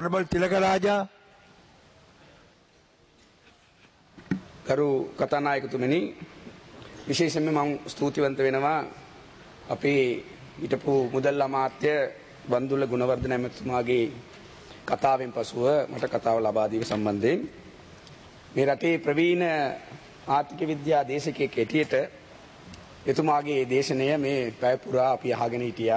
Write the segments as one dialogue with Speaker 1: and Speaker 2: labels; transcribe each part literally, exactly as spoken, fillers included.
Speaker 1: प्रबल तिलकराजा
Speaker 2: කරු කතානායකතුමනි විශේෂයෙන්ම මම ස්තුතිවන්ත වෙනවා අපේ හිටපු මුදල් අමාත්‍ය බන්දුල ගුණවර්ධන ඇමතුමාගේ කතාවෙන් පසුව මට කතාව ලබා දීම සම්බන්ධයෙන් මේ රටේ ප්‍රවීණ ආර්ථික විද්‍යා දේශකයෙක් හැටියට එතුමාගේ දේශනය මේ පැය පුරා අපි අහගෙන හිටියා.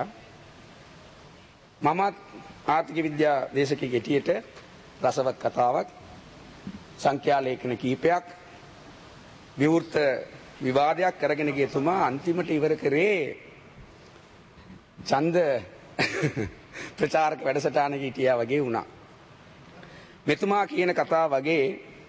Speaker 2: මමත් ආර්ථික විද්‍යා දේශකයෙක් හැටියට රසවත් කතාවක් සංඛ්‍යා ලේඛන කීපයක් විවෘත විවාදයක් කරගෙන ගිය තුමා අන්තිමට ඉවර කරේ ඡන්ද ප්‍රචාරක වැඩසටහනක හිටියා වගේ වුණා. මෙතුමා කියන කතාව වගේ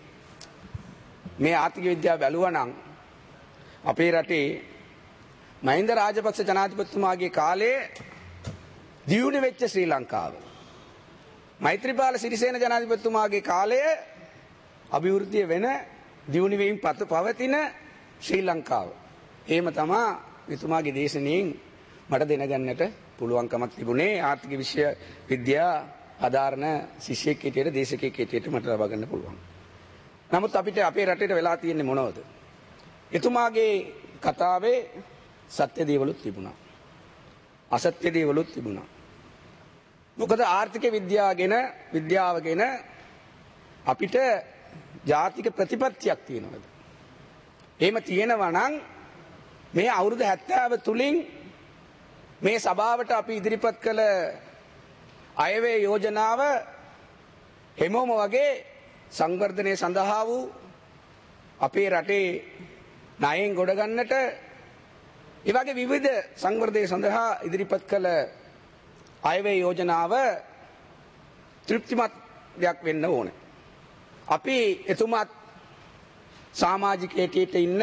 Speaker 2: මේ ආර්ථික විද්‍යාව බැලුවා නම් අපේ රටේ මහින්ද රාජපක්ෂ ජනාධිපතිතුමාගේ කාලේ දියුණු වෙච්ච ශ්‍රී ලංකාව, මෛත්‍රීපාල සිරිසේන ජනාධිපතිතුමාගේ කාලයේ අභිවෘද්ධිය වෙන දියුණු වීම පත පවතින ශ්‍රී ලංකාව. එහෙම තමයි මෙතුමාගේ දේශනාවෙන් මට දැනගන්නට පුළුවන්කමක් තිබුණේ. ආර්ථික විෂය විද්‍යා ආධාරණ ශිෂ්‍යෙක් හිටියට දේශකයෙක් හිටියට මට ලබා ගන්න පුළුවන්. නමුත් අපිට අපේ රටේට වෙලා තියෙන්නේ මොනවද? එතුමාගේ කතාවේ සත්‍ය දේවලුත් තිබුණා, අසත්‍ය දේවලුත් තිබුණා. මොකද ආර්ථික විද්‍යාවගෙන විද්‍යාවගෙන අපිට ජාතික ප්‍රතිපත්තියක් තියෙනවද? එහෙම තියෙනවා නම් මේ අවුරුදු හැත්තෑව තුලින් මේ සභාවට අපි ඉදිරිපත් කළ අයවැය යෝජනාව හැමෝම වගේ සංවර්ධනය සඳහා වූ අපේ රටේ ණයෙන් ගොඩ ගන්නට ඒ වගේ විවිධ සංවර්ධනය සඳහා ඉදිරිපත් කළ අයවැය යෝජනාව තෘප්තිමත් දෙයක් වෙන්න ඕනේ. අපි එතුමාත් සමාජිකයෙක් ඉන්න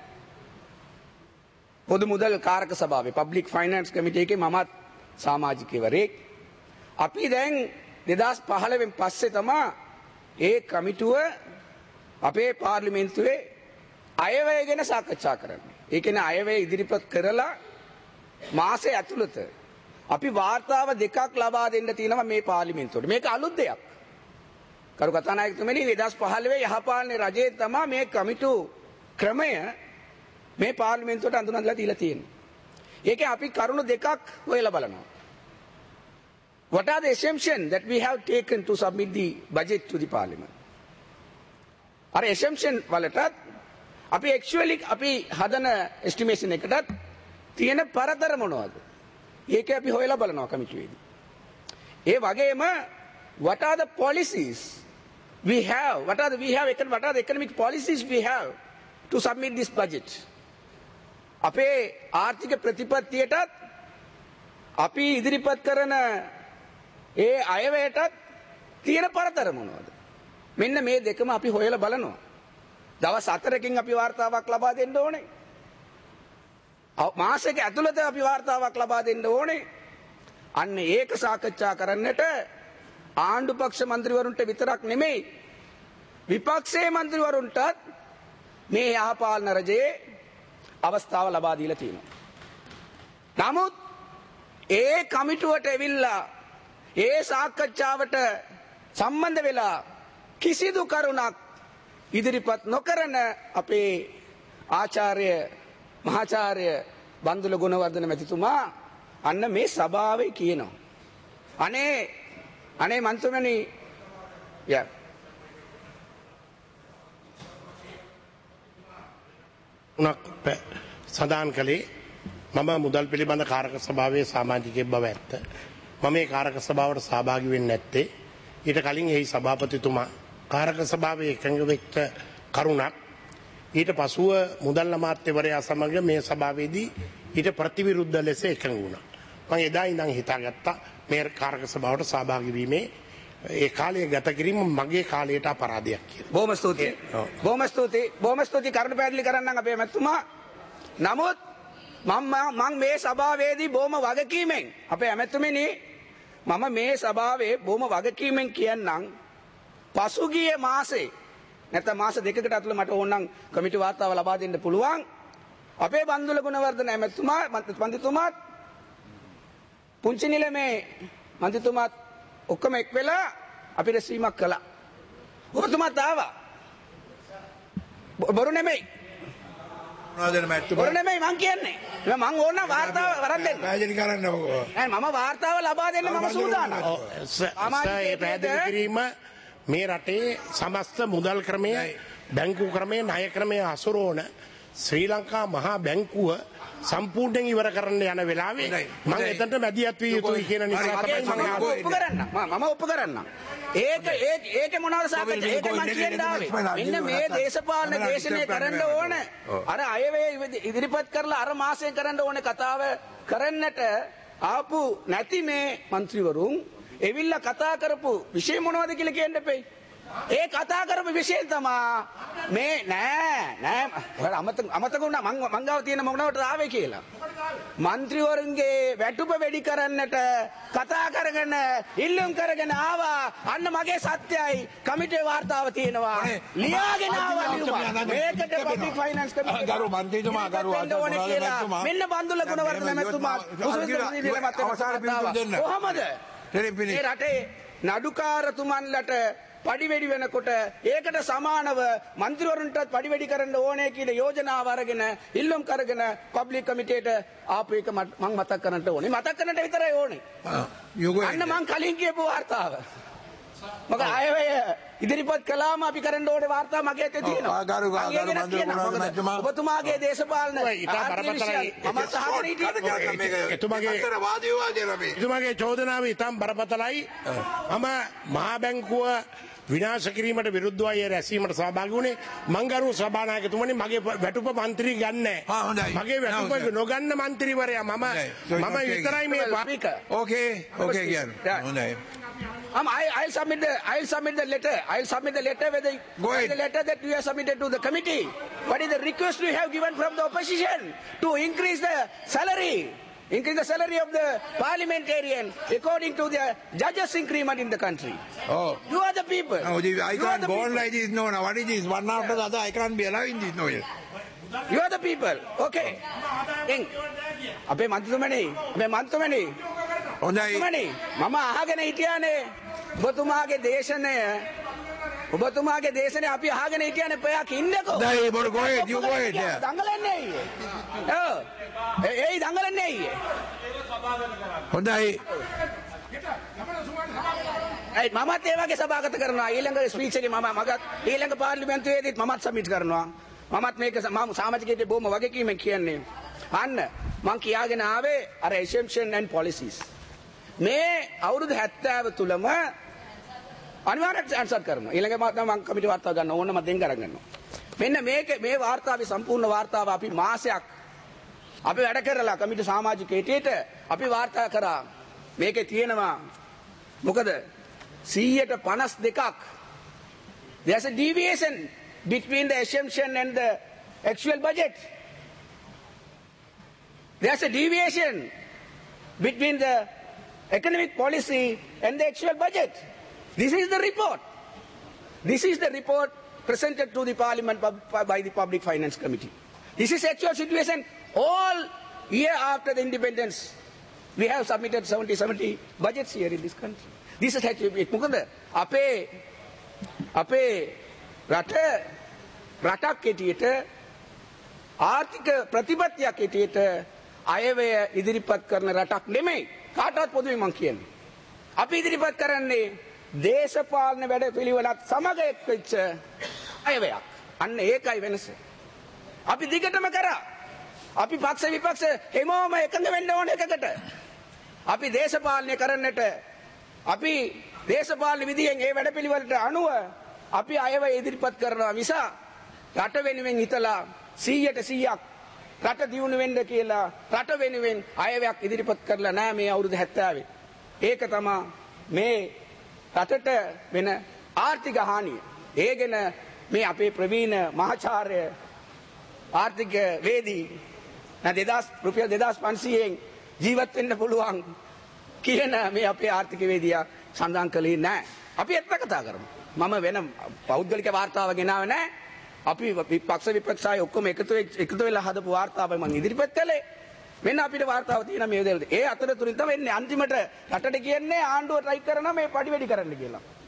Speaker 2: පොදු මුදල් කාරක සභාවේ පබ්ලික් ෆයිනෑන්ස් කමිටුවේ එකේ මමත් සමාජිකයෙක්. අපි දැන් දෙදාස් පහළොවෙන් පස්සේ තමයි ඒ කමිටුව අපේ පාර්ලිමේන්තුවේ අයවැය ගැන සාකච්ඡා කරන්නේ. ඒ කියන්නේ අයවැය ඉදිරිපත් කරලා මාසෙ ඇතුළත අපි වාර්තාව දෙකක් ලබා දෙන්න තියෙනවා මේ පාර්ලිමේන්තුවට. මේක අලුත් දෙයක්. කරු කතානායකතුමනි දෙදාස් පහළොව යහපාලන රජයේ තමයි මේ කමිටු ක්‍රමය මේ පාර්ලිමේන්තුවට අඳුනලා දීලා තියෙන්නේ. ඒකේ අපි කරුණු දෙකක් හොයලා බලනවා. What are the assumptions that we have taken to submit the budget to the parliament? අර assumption වලටත් අපි actually අපි හදන estimation එකටත් තියෙන පරතර මොනවද? ඒක අපි හොයලා බලනවා කමිටුවේදී. ඒ වගේම what are the policies we have? What are the we have what are the economic policies we have to submit this budget? අපේ ආර්ථික ප්‍රතිපත්තියටත් අපි ඉදිරිපත් කරන ඒ අයවැයටත් තියෙන පරතර මොනවද? මෙන්න මේ දෙකම අපි හොයලා බලනවා. දවස් හතරකින් අපි වාර්තාවක් ලබා දෙන්න ඕනේ. මාසෙක ඇතුළත අපි වාර්තාවක් ලබා දෙන්න ඕනේ. අන්න ඒක සාකච්ඡා කරන්නට ආණ්ඩු පක්ෂ මන්ත්‍රීවරුන්ට විතරක් නෙමෙයි විපක්ෂයේ මන්ත්‍රීවරුන්ටත් මේ යහපාලන රජයේ අවස්ථාව ලබා දීලා තියෙනවා. නමුත් ඒ කමිටුවට ඇවිල්ලා ඒ සාකච්ඡාවට සම්බන්ධ වෙලා කිසිදු කරුණක් ඉදිරිපත් නොකරන අපේ ආචාර්ය මහාචාර්ය බන්දුල ගුණවර්ධන මැතිතුමා අන්න මේ සභාවේ කියනවා අනේ අනේ මන්තුමනි යා
Speaker 3: උනක් සඳහන් කළේ මම මුදල් පිළිබඳ කාරක සභාවේ සමාජිකයෙක් බව ඇත්ත. මම මේ කාරක සභාවට සහභාගී වෙන්නේ නැත්තේ ඊට කලින් එහි සභාපතිතුමා කාරක සභාවේ එකඟ වෙච්ච කරුණක් ඊට පසුව මුදල් අමාත්‍යවරයා සමග මේ සභාවේදී ඊට ප්‍රතිවිරුද්ධ ලෙස එකඟ වුණා. මම එදා ඉඳන් හිතාගත්තා මේ කාරක සභාවට සහභාගී වීමේ ඒ කාලය ගත කිරීම මගේ කාලයට අපරාධයක් කියලා.
Speaker 2: බොහොම ස්තුතියි. බොහොම ස්තුතියි. බොහොම ස්තුතියි කරුණ පැහැදිලි කරන්නම් අපේ මැතිතුමා. නමුත් මම මම මේ සභාවේදී බොහොම වගකීමෙන් අපේ ඇමතුමිනි මම මේ සභාවේ බොහොම වගකීමෙන් කියන්නම් පසුගිය මාසේ නැත්නම් මාස දෙකකට අතුල මට ඕනනම් කමිටු වාර්තාව ලබා දෙන්න පුළුවන්. අපේ බන්දුල ගුණවර්ධන ඇමතුමා මන්ත්‍රීතුමාත් පුංචි නිලමේ මන්ත්‍රීතුමාත් ඔක්කොම එක් වෙලා අපි රැස්වීමක් කළා. ඔබතුමාත් ආවා. බොරු නෙමෙයි. බොරු නෙමෙයි මං කියන්නේ. මං ඕන වාර්තාව වරන් දෙන්න.
Speaker 1: පැහැදිලි කරන්න ඕක.
Speaker 2: නෑ මම වාර්තාව ලබා දෙන්න මම සූදානම්.
Speaker 3: ඒ පැහැදිලි කිරීම මේ රටේ සමස්ත මුදල් ක්‍රමය බැංකු ක්‍රමය ණය ක්‍රමය හසුරුවන ශ්‍රී ලංකා මහා බැංකුව සම්පූර්ණයෙන් ඉවර කරන්න යන වෙලාවේ මම එතනට මැදිහත් විය යුතුයි කියන නිසා තමයි මම
Speaker 2: ඔප්පු කරන්න. මම ඔප්පු කරන්න. ඒක ඒක ඒක මොනවාද සාකච්ඡා ඒක මම කියන්න ආවේ. මෙන්න මේ දේශපාලන දේශනය කරන්න ඕන. අර අයවැය ඉදිරිපත් කරලා අර මාසයෙන් කරන්න ඕනේ කතාව කරන්නට ආපු නැති මේ മന്ത്രിවරුන් එවිල්ලා කතා කරපු විෂය මොනවද කියලා කියන්න එපෙයි. ඒ කතා කරපු විෂය තමයි මේ නෑ නෑ ඔයාලා අමතක අමතක වුණා මං මංගාව තියෙන මොනවට ආවේ කියලා. മന്ത്രിවරුන්ගේ වැටුප වැඩි කරන්නට කතා කරගෙන ඉල්ලුම් කරගෙන ආවා. අන්න මගේ සත්‍යයි කමිටුවේ වාර්තාව තියෙනවා. ලියාගෙන ආවා ලියුම. මේකට පබ්ලික් ෆයිනෑන්ස් කමිටුව
Speaker 1: ගරු මන්ත්‍රීතුමා ගරු අධ්‍යක්ෂ
Speaker 2: මෙන්න බන්දුල ගුණවර්ධන මැතිතුමා කොහමද? ඒ රටේ නඩුකාරතුමන්ලට පඩිවැඩි වෙනකොට ඒකට සමානව මන්ත්‍රීවරුන්ටත් පඩිවැඩි කරන්න ඕනේ කියලා යෝජනාව අරගෙන ඉල්ලුම් කරගෙන පබ්ලික් කමිටියට ආපු එක මම මතක් කරන්නට ඕනේ. මතක් කරන්නට විතරයි ඕනේ. අන්න මං කලින් කියපු වාර්තාව. මම ආයෙ ඉදිරිපත් කළාම අපි කරන්න ඕනේ වාර්තාව මගේ ඇතේ තියෙනවා.
Speaker 1: ගරු ගරු මන්ත්‍රීතුමා
Speaker 2: ඔබතුමාගේ දේශපාලන
Speaker 3: ඉතා බරපතලයි.
Speaker 2: මම සහන හිටියේ.
Speaker 1: එතුමාගේ වාදී වාදී රමේ.
Speaker 3: එතුමාගේ චෝදනාව ඉතාම බරපතලයි. මම මහා බැංකුව විනාශ කිරීමට විරුද්ධවයි රැස්වීමට සහභාගී වුණේ. මං ගරු සභානායකතුමනි මගේ වැටුප മന്ത്രി ගන්නෑ. මගේ වැටුප නොගන්න മന്ത്രിවරයා මම මම විතරයි මේ
Speaker 1: ඕකේ ඕකේ කියන්නේ. හොඳයි.
Speaker 2: Um, I, I'll submit the I'll submit the letter. I'll submit the letter with the, the letter that you have submitted to the committee. What is the request we have given from the opposition to increase the salary, increase the salary of the parliamentarian according to the judges' increment in the country.
Speaker 1: Oh,
Speaker 2: you are the people.
Speaker 1: No, the, I
Speaker 2: you
Speaker 1: can't go on like this. No, no. What is this? One after the other, I can't be allowing this. No, yes.
Speaker 2: You are the people. Okay. Think. Abe mantumani, abe mantumani.
Speaker 1: හොඳයි
Speaker 2: මම අහගෙන හිටියානේ ඔබතුමාගේ දේශනය ඔබතුමාගේ දේශනය අපි අහගෙන හිටියානේ පයක් ඉන්නකෝ
Speaker 1: දැන් බොර ගෝයේ දියු ගෝයේ
Speaker 2: දඟලන්නේ අයියේ ඔව් ඒයි දඟලන්නේ අයියේ
Speaker 1: හොඳයි
Speaker 2: ඒ මමත් ඒ වගේ සභාගත කරනවා ඊළඟ ස්පීච් එකේ මම මගත් ඊළඟ පාර්ලිමේන්තුවේදීත් මමත් සබ්මිට් කරනවා මමත් මේක මම සමාජිකයෙක් බොහොම වගකීමෙන් කියන්නේ අන්න මං කියාගෙන ආවේ අර assumption and policies මේ අවුරුදු හැත්තෑව තුලම අනිවාර්යයෙන් ආන්සර් කරනවා. ඊළඟ මාතම මම කමිටු වාර්තාව ගන්න ඕන මම දෙන් අරන් ගන්නවා. මෙන්න මේක මේ වාර්තාවේ සම්පූර්ණ වාර්තාව අපි මාසයක් අපි වැඩ කරලා කමිටු සමාජිකයෙක්ට අපි වාර්තා කරා. මේකේ තියෙනවා මොකද සීයට පනස් දෙකක් there's a deviation between the assumption and the actual budget. There's a deviation between the economic policy and the actual budget. This is the report. This is the report presented to the parliament by the Public Finance Committee. This is actual situation. All year after the independence, we have submitted seventy seventy budgets here in this country. This is actually මොකද අපේ අපේ රට රටක් කෙටියට ආර්ථික ප්‍රතිපත්තියක් කෙටියට අයවැය ඉදිරිපත් කරන රටක් නෙමෙයි කාටවත් පොදුවේ මං කියන්නේ. අපි ඉදිරිපත් කරන්නේ දේශපාලන වැඩ පිළිවෙලත් සමග එක්වෙච්ච අයවැයක්. අන්න ඒකයි වෙනස. අපි දිගටම කරා. අපි පක්ෂ විපක්ෂ හැමෝම එකඟ වෙන්න ඕන එකකට. අපි දේශපාලනය කරන්නට අපි දේශපාලන විදියෙන් ඒ වැඩ පිළිවෙලට අනුව අපි අයවැය ඉදිරිපත් කරනවා මිස රට වෙනුවෙන් හිතලා සීයට සීයක් රට දියුණු වෙන්න කියලා රට වෙනුවෙන් අයවැයක් ඉදිරිපත් කරලා නැහැ මේ අවුරුදු හැත්තෑවේ. ඒක තමයි මේ රටට වෙන ආර්ථික හානිය. ඒගෙන මේ අපේ ප්‍රවීණ මහාචාර්ය ආර්ථික වේදී නා දෙදාස් රුපියල් දෙදාස් පන්සීයෙන් ජීවත් වෙන්න පුළුවන් කියන මේ අපේ ආර්ථික වේදියා සඳහන් කළේ නැහැ. අපි ඇත්ත කතා කරමු. මම වෙන පෞද්ගලික වාර්තාවක් ගෙනාවේ නැහැ. අපි විපක්ෂ විපක්ෂය ඔක්කොම එකතු එකතු වෙලා හදපු වාර්තාවයි මම ඉදිරිපත් කළේ. මෙන්න අපිට වාර්තාව තියෙන මේ විදිහට. ඒ අතරතුරින් තමයි එන්නේ අන්තිමට රටට කියන්නේ ආණ්ඩුව ට්‍රයි කරනවා මේ පඩි වැඩි කරන්න කියලා.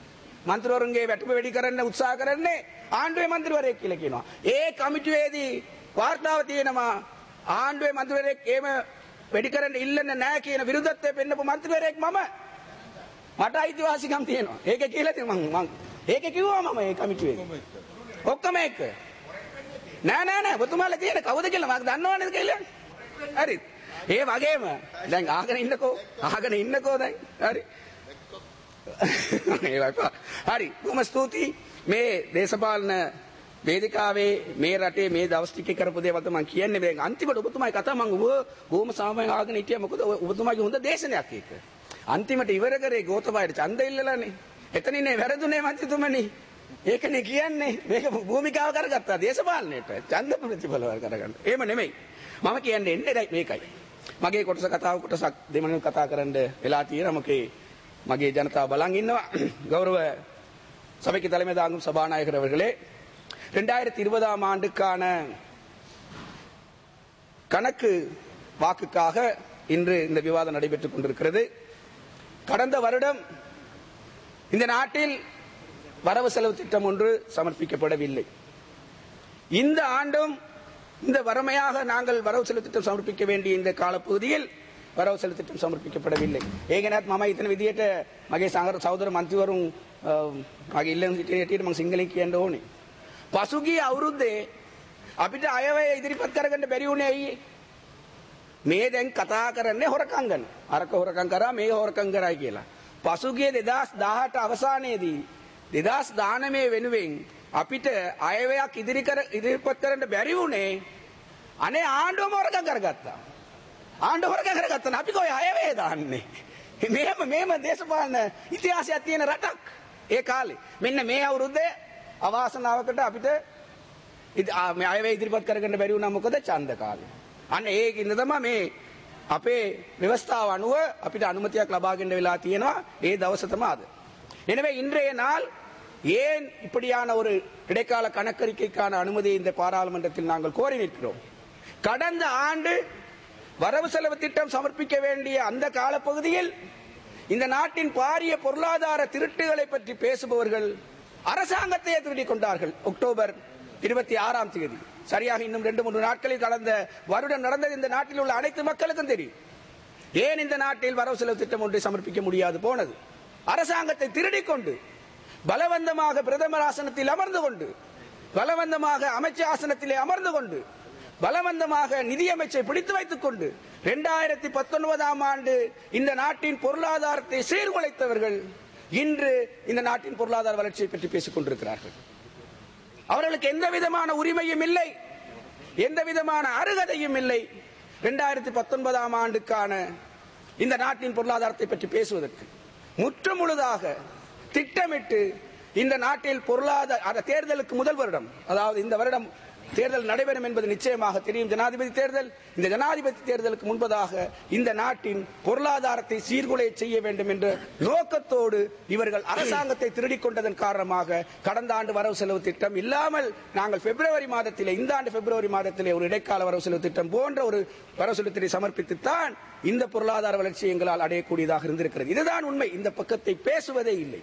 Speaker 2: මන්ත්‍රවරුන්ගේ වැටුප වැඩි කරන්න උත්සාහ කරන්නේ ආණ්ඩුවේ මන්ත්‍රවරයෙක් කියලා කියනවා. ඒ කමිටුවේදී වාර්තාව තියෙනවා ආණ්ඩුවේ මන්ත්‍රවරයෙක් එහෙම වැඩි කරන්න ඉල්ලන්නේ නැහැ කියන විරුද්ධත්වය පෙන්නපු මන්ත්‍රවරයෙක් මම. මට අයිතිවාසිකම් තියෙනවා. ඒක කියලා තියෙනවා මම මම ඒක කිව්වා මම ඒ කමිටුවේ. ඔක්කොම එක. නෑ නෑ නෑ ඔබතුමාලා කියන කවුද කියලා මම දන්නවනේ කියලා. හරි. ඒ වගේම දැන් ආගෙන ඉන්නකෝ ආගෙන ඉන්නකෝ දැන්. හරි. හරි. බොහොම ස්තුතියි මේ දේශපාලන වේදිකාවේ මේ රටේ මේ දවස් ටිකේ කරපු දේවල් තමයි කියන්නේ. දැන් අන්තිමට ඔබතුමායි කතා මම ඔබ බොහොම සාමාන්‍ය ආගෙන හිටියා. මොකද ඔබතුමාගේ හොඳ දේශනයක් ඒක. අන්තිමට ඉවර කරේ ගෝතබායට ඡන්ද ඉල්ලලානේ. එතනින්නේ වැරදුනේ මන්ත්‍රීතුමනි. ඒකනේ කියන්නේ මේක භූමිකාව කරගත්තා දේශපාලනයට ඡන්ද ප්‍රතිඵල වල කරගන්න. එහෙම නෙමෙයි. මම කියන්නේ එන්නේ මේකයි. මගේ කොටස කතාව කොටසක් දෙමණින් කතා කරන්න වෙලා තියෙනවා. මොකේ මගේ ජනතාව බලන් ඉන්නවා. கௌரவ சபைக்கு தலைமை தாங்கும் சபாநாயகர் அவர்களே, இரண்டாயிரத்தி இருபதாம் ஆண்டுக்கான கணக்கு வாக்குக்காக இன்று இந்த விவாதம் நடைபெற்றுக் கொண்டிருக்கிறது. கடந்த வருடம் இந்த நாட்டில் வரவு செலவு திட்டம் ஒன்று சமர்ப்பிக்கப்படவில்லை. இந்த ஆண்டும் இந்த வறுமையாக நாங்கள் வரவு செலவு திட்டம் சமர்ப்பிக்க வேண்டிய இந்த காலப்பகுதியில் வரவு செலவு திட்டம் සමර්පිකපඩවිල්ලේ. ඒක නත් මම හිතන විදිහට මගේ සංඝ සහෝදර මන්ත්‍රීවරුන් මගේ ඉල්ලන හිටියට මම සිංහලෙන් කියන්න ඕනේ. පසුගිය අවුරුද්දේ අපිට අයවැය ඉදිරිපත් කරගන්න බැරි වුණේ ඇයි? මේ දැන් කතා කරන්නේ හොරකම් ගැන. අරක හොරකම් කරා මේක හොරකම් කරයි කියලා. පසුගිය දෙදාස් දහඅට අවසානයේදී දෙදාස් දානමය වෙනුවෙන් අපිට අයවැයක් ඉදිරි කර ඉදිරිපත් කරන්න බැරි වුණේ අනේ ආණ්ඩුවම හොරකම් කරගත්තා. ආණ්ඩුව හොරකම් කරගත්තා. අපි කොහේ අයවැය දාන්නේ? මේම මේම දේශපාලන ඉතිහාසයක් තියෙන රටක් ඒ කාලේ. මෙන්න මේ අවුරුද්දේ අවාසනාවකට අපිට මේ අයවැය ඉදිරිපත් කරගන්න බැරි වුණා. මොකද ඡන්ද කාලේ. අන්න ඒකින්ද තමයි මේ අපේ ව්‍යවස්ථාව අනුව අපිට අනුමැතියක් ලබා ගන්න වෙලා තියෙනවා. ඒ දවස තමයි අද. எனவே இன்றைய நாள் ஏன் இப்படியான ஒரு இடைக்கால கணக்கறிக்கைக்கான அனுமதியை இந்த பாராளுமன்றத்தில் நாங்கள் கோரி நிற்கிறோம். கடந்த ஆண்டு வரவு செலவு திட்டம் சமர்ப்பிக்க வேண்டிய அந்த காலப்பகுதியில் இந்த நாட்டின் பாரிய பொருளாதார திருட்டுகளை பற்றி பேசுபவர்கள் அரசாங்கத்தையே திருடிக் கொண்டார்கள். அக்டோபர் இருபத்தி ஆறாம் தேதி சரியாக இன்னும் ரெண்டு மூன்று நாட்களில் கடந்த வருடம் நடந்தது இந்த நாட்டில் உள்ள அனைத்து மக்களுக்கும் தெரியும். ஏன் இந்த நாட்டில் வரவு செலவு திட்டம் ஒன்றை சமர்ப்பிக்க முடியாது போனது? அரசாங்கத்தை திருடிக் கொண்டு பலவந்தமாக பிரதமர் ஆசனத்தில் அமர்ந்து கொண்டு பலவந்தமாக அமைச்சர் ஆசனத்திலே அமர்ந்து கொண்டு பலவந்தமாக நிதியமைச்சை பிடித்து வைத்துக் கொண்டு இரண்டாயிரத்தி பத்தொன்பதாம் ஆண்டு இந்த நாட்டின் பொருளாதாரத்தை சீர்குலைத்தவர்கள் இன்று இந்த நாட்டின் பொருளாதார வளர்ச்சியை பற்றி பேசிக் கொண்டிருக்கிறார்கள். அவர்களுக்கு எந்த விதமான உரிமையும் இல்லை, எந்த விதமான அருகதையும் இல்லை. இரண்டாயிரத்தி பத்தொன்பதாம் ஆண்டுக்கான இந்த நாட்டின் பொருளாதாரத்தை பற்றி பேசுவதற்கு முற்று முழுதாக திட்டமிட்டு இந்த நாட்டில் பொருளாதார தேர்தலுக்கு முதல் வருடம், அதாவது இந்த வருடம் தேர்தல் நடைபெறும் என்பது நிச்சயமாக தெரியும். ஜனாதிபதி தேர்தல். இந்த ஜனாதிபதி தேர்தலுக்கு முன்பதாக இந்த நாட்டின் பொருளாதாரத்தை சீர்குலைய செய்ய வேண்டும் என்ற நோக்கத்தோடு இவர்கள் அரசாங்கத்தை திருடிக் கொண்டதன் காரணமாக கடந்த ஆண்டு வரவு செலவு திட்டம் இல்லாமல் நாங்கள் பிப்ரவரி மாதத்திலே இந்த ஆண்டு பிப்ரவரி மாதத்திலே ஒரு இடைக்கால வரவு செலவு திட்டம் போன்ற ஒரு வரவு செலவு திட்டத்தை சமர்ப்பித்துத்தான் இந்த பொருளாதார வளர்ச்சி எங்களால் அடையக்கூடியதாக இருந்திருக்கிறது. இதுதான் உண்மை. இந்த பக்கத்தை பேசுவதே இல்லை.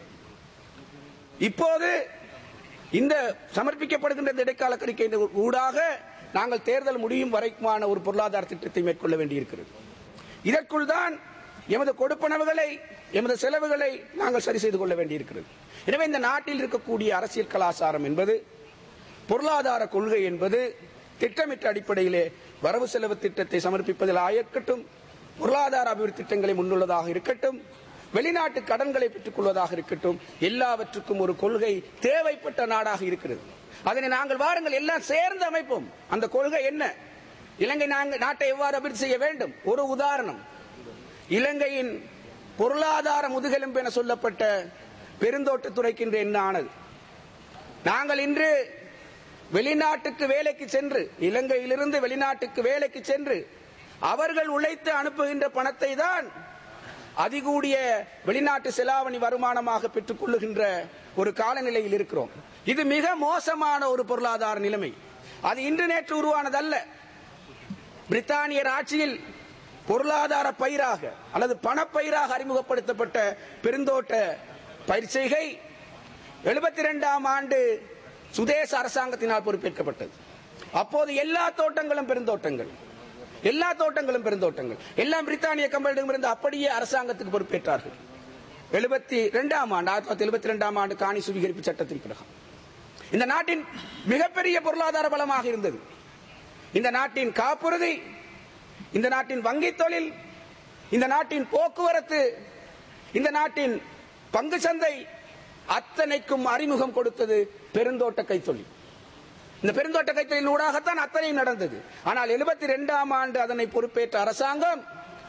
Speaker 2: இப்போது இந்த சமர்ப்பிக்கப்படுகின்ற இடைக்கால அறிக்கை ஊடாக நாங்கள் தேர்தல் முடியும் வரைக்குமான ஒரு பொருளாதார திட்டத்தை மேற்கொள்ள வேண்டியிருக்கிறது. இதற்குள் தான் எமது கொடுப்பனவுகளை எமது செலவுகளை நாங்கள் சரி செய்து கொள்ள வேண்டியிருக்கிறது. எனவே இந்த நாட்டில் இருக்கக்கூடிய அரசியல் கலாச்சாரம் என்பது, பொருளாதார கொள்கை என்பது திட்டமிட்ட அடிப்படையிலே வரவு செலவு திட்டத்தை சமர்ப்பிப்பதில் ஆயிருக்கட்டும், பொருளாதார அபிவிருத்தி திட்டங்களை முன்னுள்ளதாக இருக்கட்டும், வெளிநாட்டு கடன்களை பெற்றுக் கொள்வதாக இருக்கட்டும், எல்லாவற்றுக்கும் ஒரு கொள்கை தேவைப்பட்ட நாடாக இருக்கிறது. அதனை நாங்கள் வாருங்கள் எல்லாம் சேர்ந்து அமைப்போம். அந்த கொள்கை என்ன? இலங்கை நாட்டை எவ்வாறு அபிவிருத்தி செய்ய வேண்டும்? ஒரு உதாரணம், இலங்கையின் பொருளாதார முதுகெலும்பு என சொல்லப்பட்ட பெருந்தோட்டத்துறைக்கு இன்று என்ன ஆனது? நாங்கள் இன்று வெளிநாட்டுக்கு வேலைக்கு சென்று, இலங்கையிலிருந்து வெளிநாட்டுக்கு வேலைக்கு சென்று அவர்கள் உழைத்து அனுப்புகின்ற பணத்தை தான் அதிகூடிய வெளிநாட்டு செலாவணி வருமானமாக பெற்றுக் கொள்ளுகின்ற ஒரு காலநிலையில் இருக்கிறோம். இது மிக மோசமான ஒரு பொருளாதார நிலைமை. அது இன்று நேற்று உருவானதல்ல. பிரித்தானியர் ஆட்சியில் பொருளாதார பயிராக அல்லது பணப்பயிராக அறிமுகப்படுத்தப்பட்ட பெருந்தோட்ட பயிர் செய்கை எழுபத்தி ரெண்டாம் ஆண்டு சுதேச அரசாங்கத்தினால் பொறுப்பேற்கப்பட்டது. அப்போது எல்லா தோட்டங்களும் பெருந்தோட்டங்கள், எல்லா தோட்டங்களும் பெருந்தோட்டங்கள் எல்லாம் பிரித்தானிய கம்பெனியிடமிருந்து அப்படியே அரசாங்கத்துக்கு பொறுப்பேற்றார்கள். எழுபத்தி இரண்டாம் ஆண்டு ஆயிரத்தி தொள்ளாயிரத்தி எழுபத்தி இரண்டாம் ஆண்டு காணி சுவீகரிப்பு சட்டத்தின் பிரகாரம் இந்த நாட்டின் மிகப்பெரிய பொருளாதார பலமாக இருந்தது. இந்த நாட்டின் காப்புறுதி, இந்த நாட்டின் வங்கி தொழில், இந்த நாட்டின் போக்குவரத்து, இந்த நாட்டின் பங்கு சந்தை அத்தனைக்கும் அறிமுகம் கொடுத்தது பெருந்தோட்ட கைத்தொழில். இந்த பெருந்தோட்ட கைத்தொழில் ஊடாகத்தான் அத்தனையும் நடந்தது. ஆனால் எழுபத்தி இரண்டாம் ஆண்டு அதனை பொறுப்பேற்ற அரசாங்கம்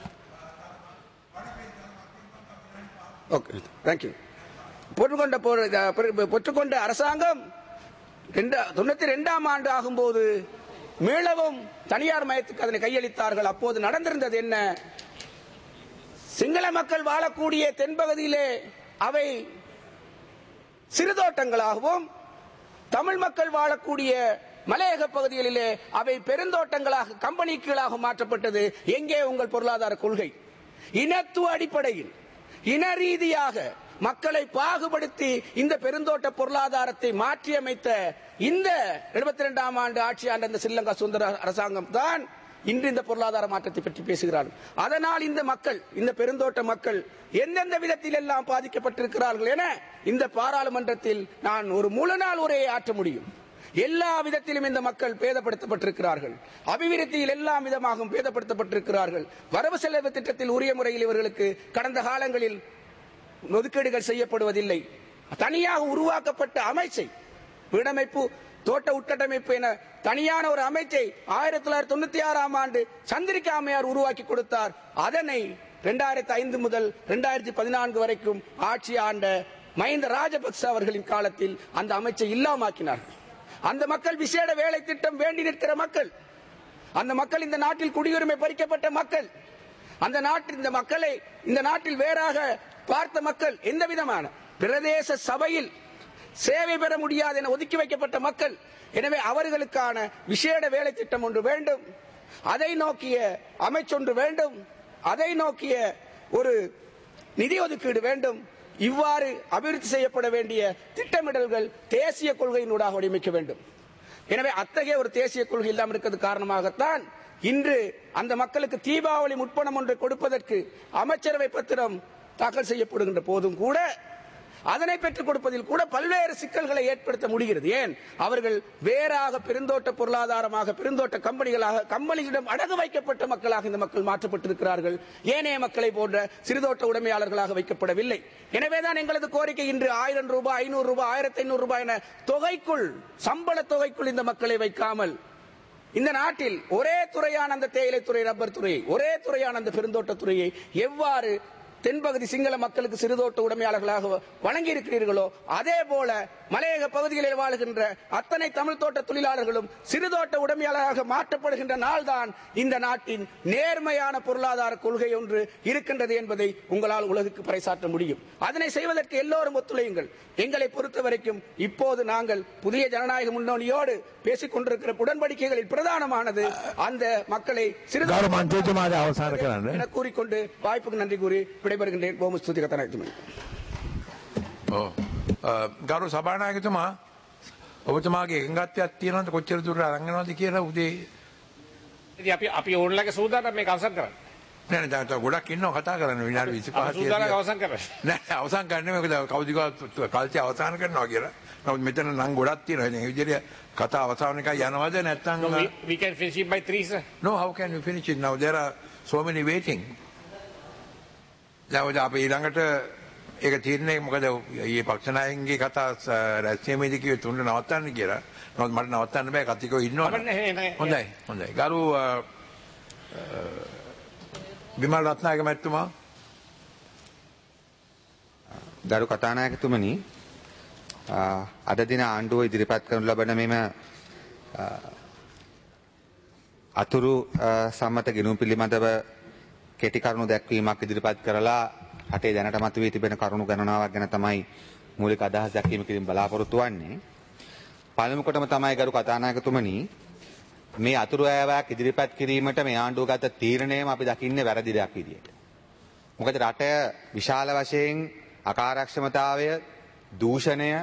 Speaker 2: பெற்றுக்கொண்ட அரசாங்கம் தொண்ணூத்தி இரண்டாம் ஆண்டு ஆகும்போது மீளவும் தனியார் மயத்துக்கு அதனை கையளித்தார்கள். அப்போது நடந்திருந்தது என்ன? சிங்கள மக்கள் வாழக்கூடிய தென்பகுதியிலே அவை சிறுதோட்டங்களாகவும், தமிழ் மக்கள் வாழக்கூடிய மலையக பகுதிகளிலே அவை பெருந்தோட்டங்களாக கம்பெனிகளாக மாற்றப்பட்டது. எங்கே உங்கள் பொருளாதார கொள்கை? இனத்துவ அடிப்படையில் இன ரீதியாக மக்களை பாகுபடுத்தி இந்த பெருந்தோட்ட பொருளாதாரத்தை மாற்றியமைத்த இந்த எழுபத்தி இரண்டாம் ஆண்டு ஆட்சி ஆண்ட இந்த ஸ்ரீலங்கா சுதந்திர அரசாங்கம் தான் இன்று இந்த பொருளாதார மாற்றத்தை பற்றி பேசுகிறார்கள். அதனால் இந்த மக்கள், இந்த பெருந்தோட்ட மக்கள் எந்தெந்த விதத்தில் எல்லாம் பாதிக்கப்பட்டிருக்கிறார்கள் என இந்த பாராளுமன்றத்தில் நான் ஒரு முழு நாள் உரையை ஆற்ற முடியும். எல்லா விதத்திலும் இந்த மக்கள் பேதப்படுத்தப்பட்டிருக்கிறார்கள். அபிவிருத்தியில் எல்லா விதமாகவும் பேதப்படுத்தப்பட்டிருக்கிறார்கள். வரவு செலவு திட்டத்தில் உரிய முறையில் இவர்களுக்கு கடந்த காலங்களில் ஒதுக்கீடுகள் செய்யப்படுவதில்லை. தனியாக உருவாக்கப்பட்ட அமைச்சை, வீடமைப்பு, தோட்ட உட்கட்டமைப்பு என தனியான ஒரு அமைச்சை ஆயிரத்தி தொள்ளாயிரத்தி தொண்ணூத்தி ஆறாம் ஆண்டு சந்திரிகா அம்மையார் உருவாக்கி கொடுத்தார். அதனை இரண்டாயிரத்தி ஐந்து முதல் இரண்டாயிரத்தி பதினான்கு வரைக்கும் ஆட்சி ஆண்ட மஹிந்த ராஜபக்ச அவர்களின் காலத்தில் அந்த அமைச்சை இல்லாமாக்கினார்கள். அந்த மக்கள் விசேட வேலை திட்டம் வேண்டி நிற்கிற மக்கள், அந்த மக்கள் இந்த நாட்டில் குடியுரிமை பறிக்கப்பட்ட மக்கள், அந்த நாட்டில் இந்த மக்களை இந்த நாட்டில் வேறாக பார்த்த மக்கள், எந்த விதமான பிரதேச சபையில் சேவை பெற முடியாது என ஒதுக்கி வைக்கப்பட்ட மக்கள். எனவே அவர்களுக்கான விசேட வேலை திட்டம் ஒன்று வேண்டும், அதை நோக்கிய அமைச்சொன்று வேண்டும், அதை நோக்கிய ஒரு நிதி ஒதுக்கீடு வேண்டும். இவ்வாறு அபிவிருத்தி செய்யப்பட வேண்டிய திட்டமிடல்கள் தேசிய கொள்கையினூடாக வடிவமைக்க வேண்டும். எனவே அத்தகைய ஒரு தேசிய கொள்கை இல்லாமல் இருக்கிறது காரணமாகத்தான் இன்று அந்த மக்களுக்கு தீபாவளி முற்பணம் ஒன்றை கொடுப்பதற்கு அமைச்சரவை பத்திரம் தாக்கல் செய்யப்படுகின்ற போதும் கூட அதனை பெற்றுக் கொடுப்பதில் கூட பல்வேறு சிக்கல்களை ஏற்படுத்த முடிகிறது. ஏன்? அவர்கள் வேறாக பெருந்தோட்ட பொருளாதாரமாக, பெருந்தோட்ட கம்பெனிகளாக, கம்பெனிகளிடம் அடகு வைக்கப்பட்ட மக்களாக இந்த மக்கள் மாற்றப்பட்டிருக்கிறார்கள். ஏனைய மக்களை போன்ற சிறுதோட்ட உடைமையாளர்களாக வைக்கப்படவில்லை. எனவேதான் எங்களது கோரிக்கை இன்று ஆயிரம் ரூபாய், ஐநூறு ரூபாய், ஆயிரத்தி ஐநூறு ரூபாய் என தொகைக்குள், சம்பள தொகைக்குள் இந்த மக்களை வைக்காமல் இந்த நாட்டில் ஒரே துறையான அந்த தேயிலை துறை, ரப்பர் துறையை, ஒரே துறையான அந்த பெருந்தோட்ட துறையை எவ்வாறு தென்பகுதி சிங்கள மக்களுக்கு சிறுதோட்ட உடைமையாளர்களாக வழங்கி இருக்கிறீர்களோ அதே போல மலையக பகுதிகளில் வாழ்கின்ற அத்தனை தமிழ் தோட்ட தொழிலாளர்களும் சிறுதோட்ட உடைமையாளராக மாற்றப்படுகின்ற நாள்தான் இந்த நாட்டின் நேர்மையான பொருளாதார கொள்கை ஒன்று இருக்கின்றது என்பதை உங்களால் உலகுக்கு பறைசாற்ற முடியும். அதனை செய்வதற்கு எல்லோரும் ஒத்துழையுங்கள். எங்களை பொறுத்த வரைக்கும் இப்போது நாங்கள் புதிய ஜனநாயக முன்னணியோடு பேசிக் கொண்டிருக்கிற உடன்படிக்கைகளில் பிரதானமானது அந்த மக்களை சிறுதோட்ட என கூறிக்கொண்டு வாய்ப்புக்கு நன்றி கூறி விடைபெறுகின்றேன். போமுஸ்துதி கத்தனாய்த்துமணி.
Speaker 4: ගරු සභානායකතුමා, ඔබතුමාගේ එකඟත්වයක් තියෙනවද කොච්චර දුරට අරන් යනවද කියලා උදේ?
Speaker 5: ඉතින් අපි අපි ඕන්ලගේ සූදානම් මේක අවසන් කරන්න.
Speaker 4: නෑ නෑ දැන් ගොඩක් ඉන්නවා කතා කරන්න විනාඩි විසිපහ
Speaker 5: සූදානම් අවසන් කරන්න.
Speaker 4: නෑ අවසන් කරන්නේ මොකද කවුද කල්චි අවසන් කරනවා කියලා. නමුත් මෙතන නම් ගොඩක් තියෙනවා. ඉතින් ඒ විදිහට කතා අවසන් එකයි යනවද නැත්නම්
Speaker 5: we can finish it by three sir.
Speaker 4: No, how can we finish it now? There are so many waiting. දැන් අපි ඊළඟට ඒක තීරණය මොකද ඊයේ පක්ෂ නායකගේ කතා රැස්වීමේදී කිව්වේ තුන්ට නවත්තන්න කියලා. නමුත් මට නවත්තන්න බෑ කතිකෝ ඉන්නවනේ. හොඳයි හොඳයි. ගරු විමල් රත්නායක මැතිතුමා.
Speaker 6: ගරු කතානායකතුමනි, අද දින ආණ්ඩුව ඉදිරිපත් කරනු ලබන මෙම අතුරු සම්මත ගෙනුම් පිළිබඳව කෙටි කරුණු දැක්වීමක් ඉදිරිපත් කරලා රටේ දැනට මතුවී තිබෙන කරුණු ගණනාවක් ගැන තමයි මූලික අදහස් දැක්වීම කිරීම බලාපොරොත්තු වෙන්නේ. පළමු කොටම තමයි ගරු කතානායකතුමනි, මේ අතුරු අයවැයක් ඉදිරිපත් කිරීමට මේ ආණ්ඩුව ගත තීරණයම අපි දකින්නේ වැරදි දෙයක් විදියට. මොකද රට විශාල වශයෙන් අකාර්යක්ෂමතාවය, දූෂණය,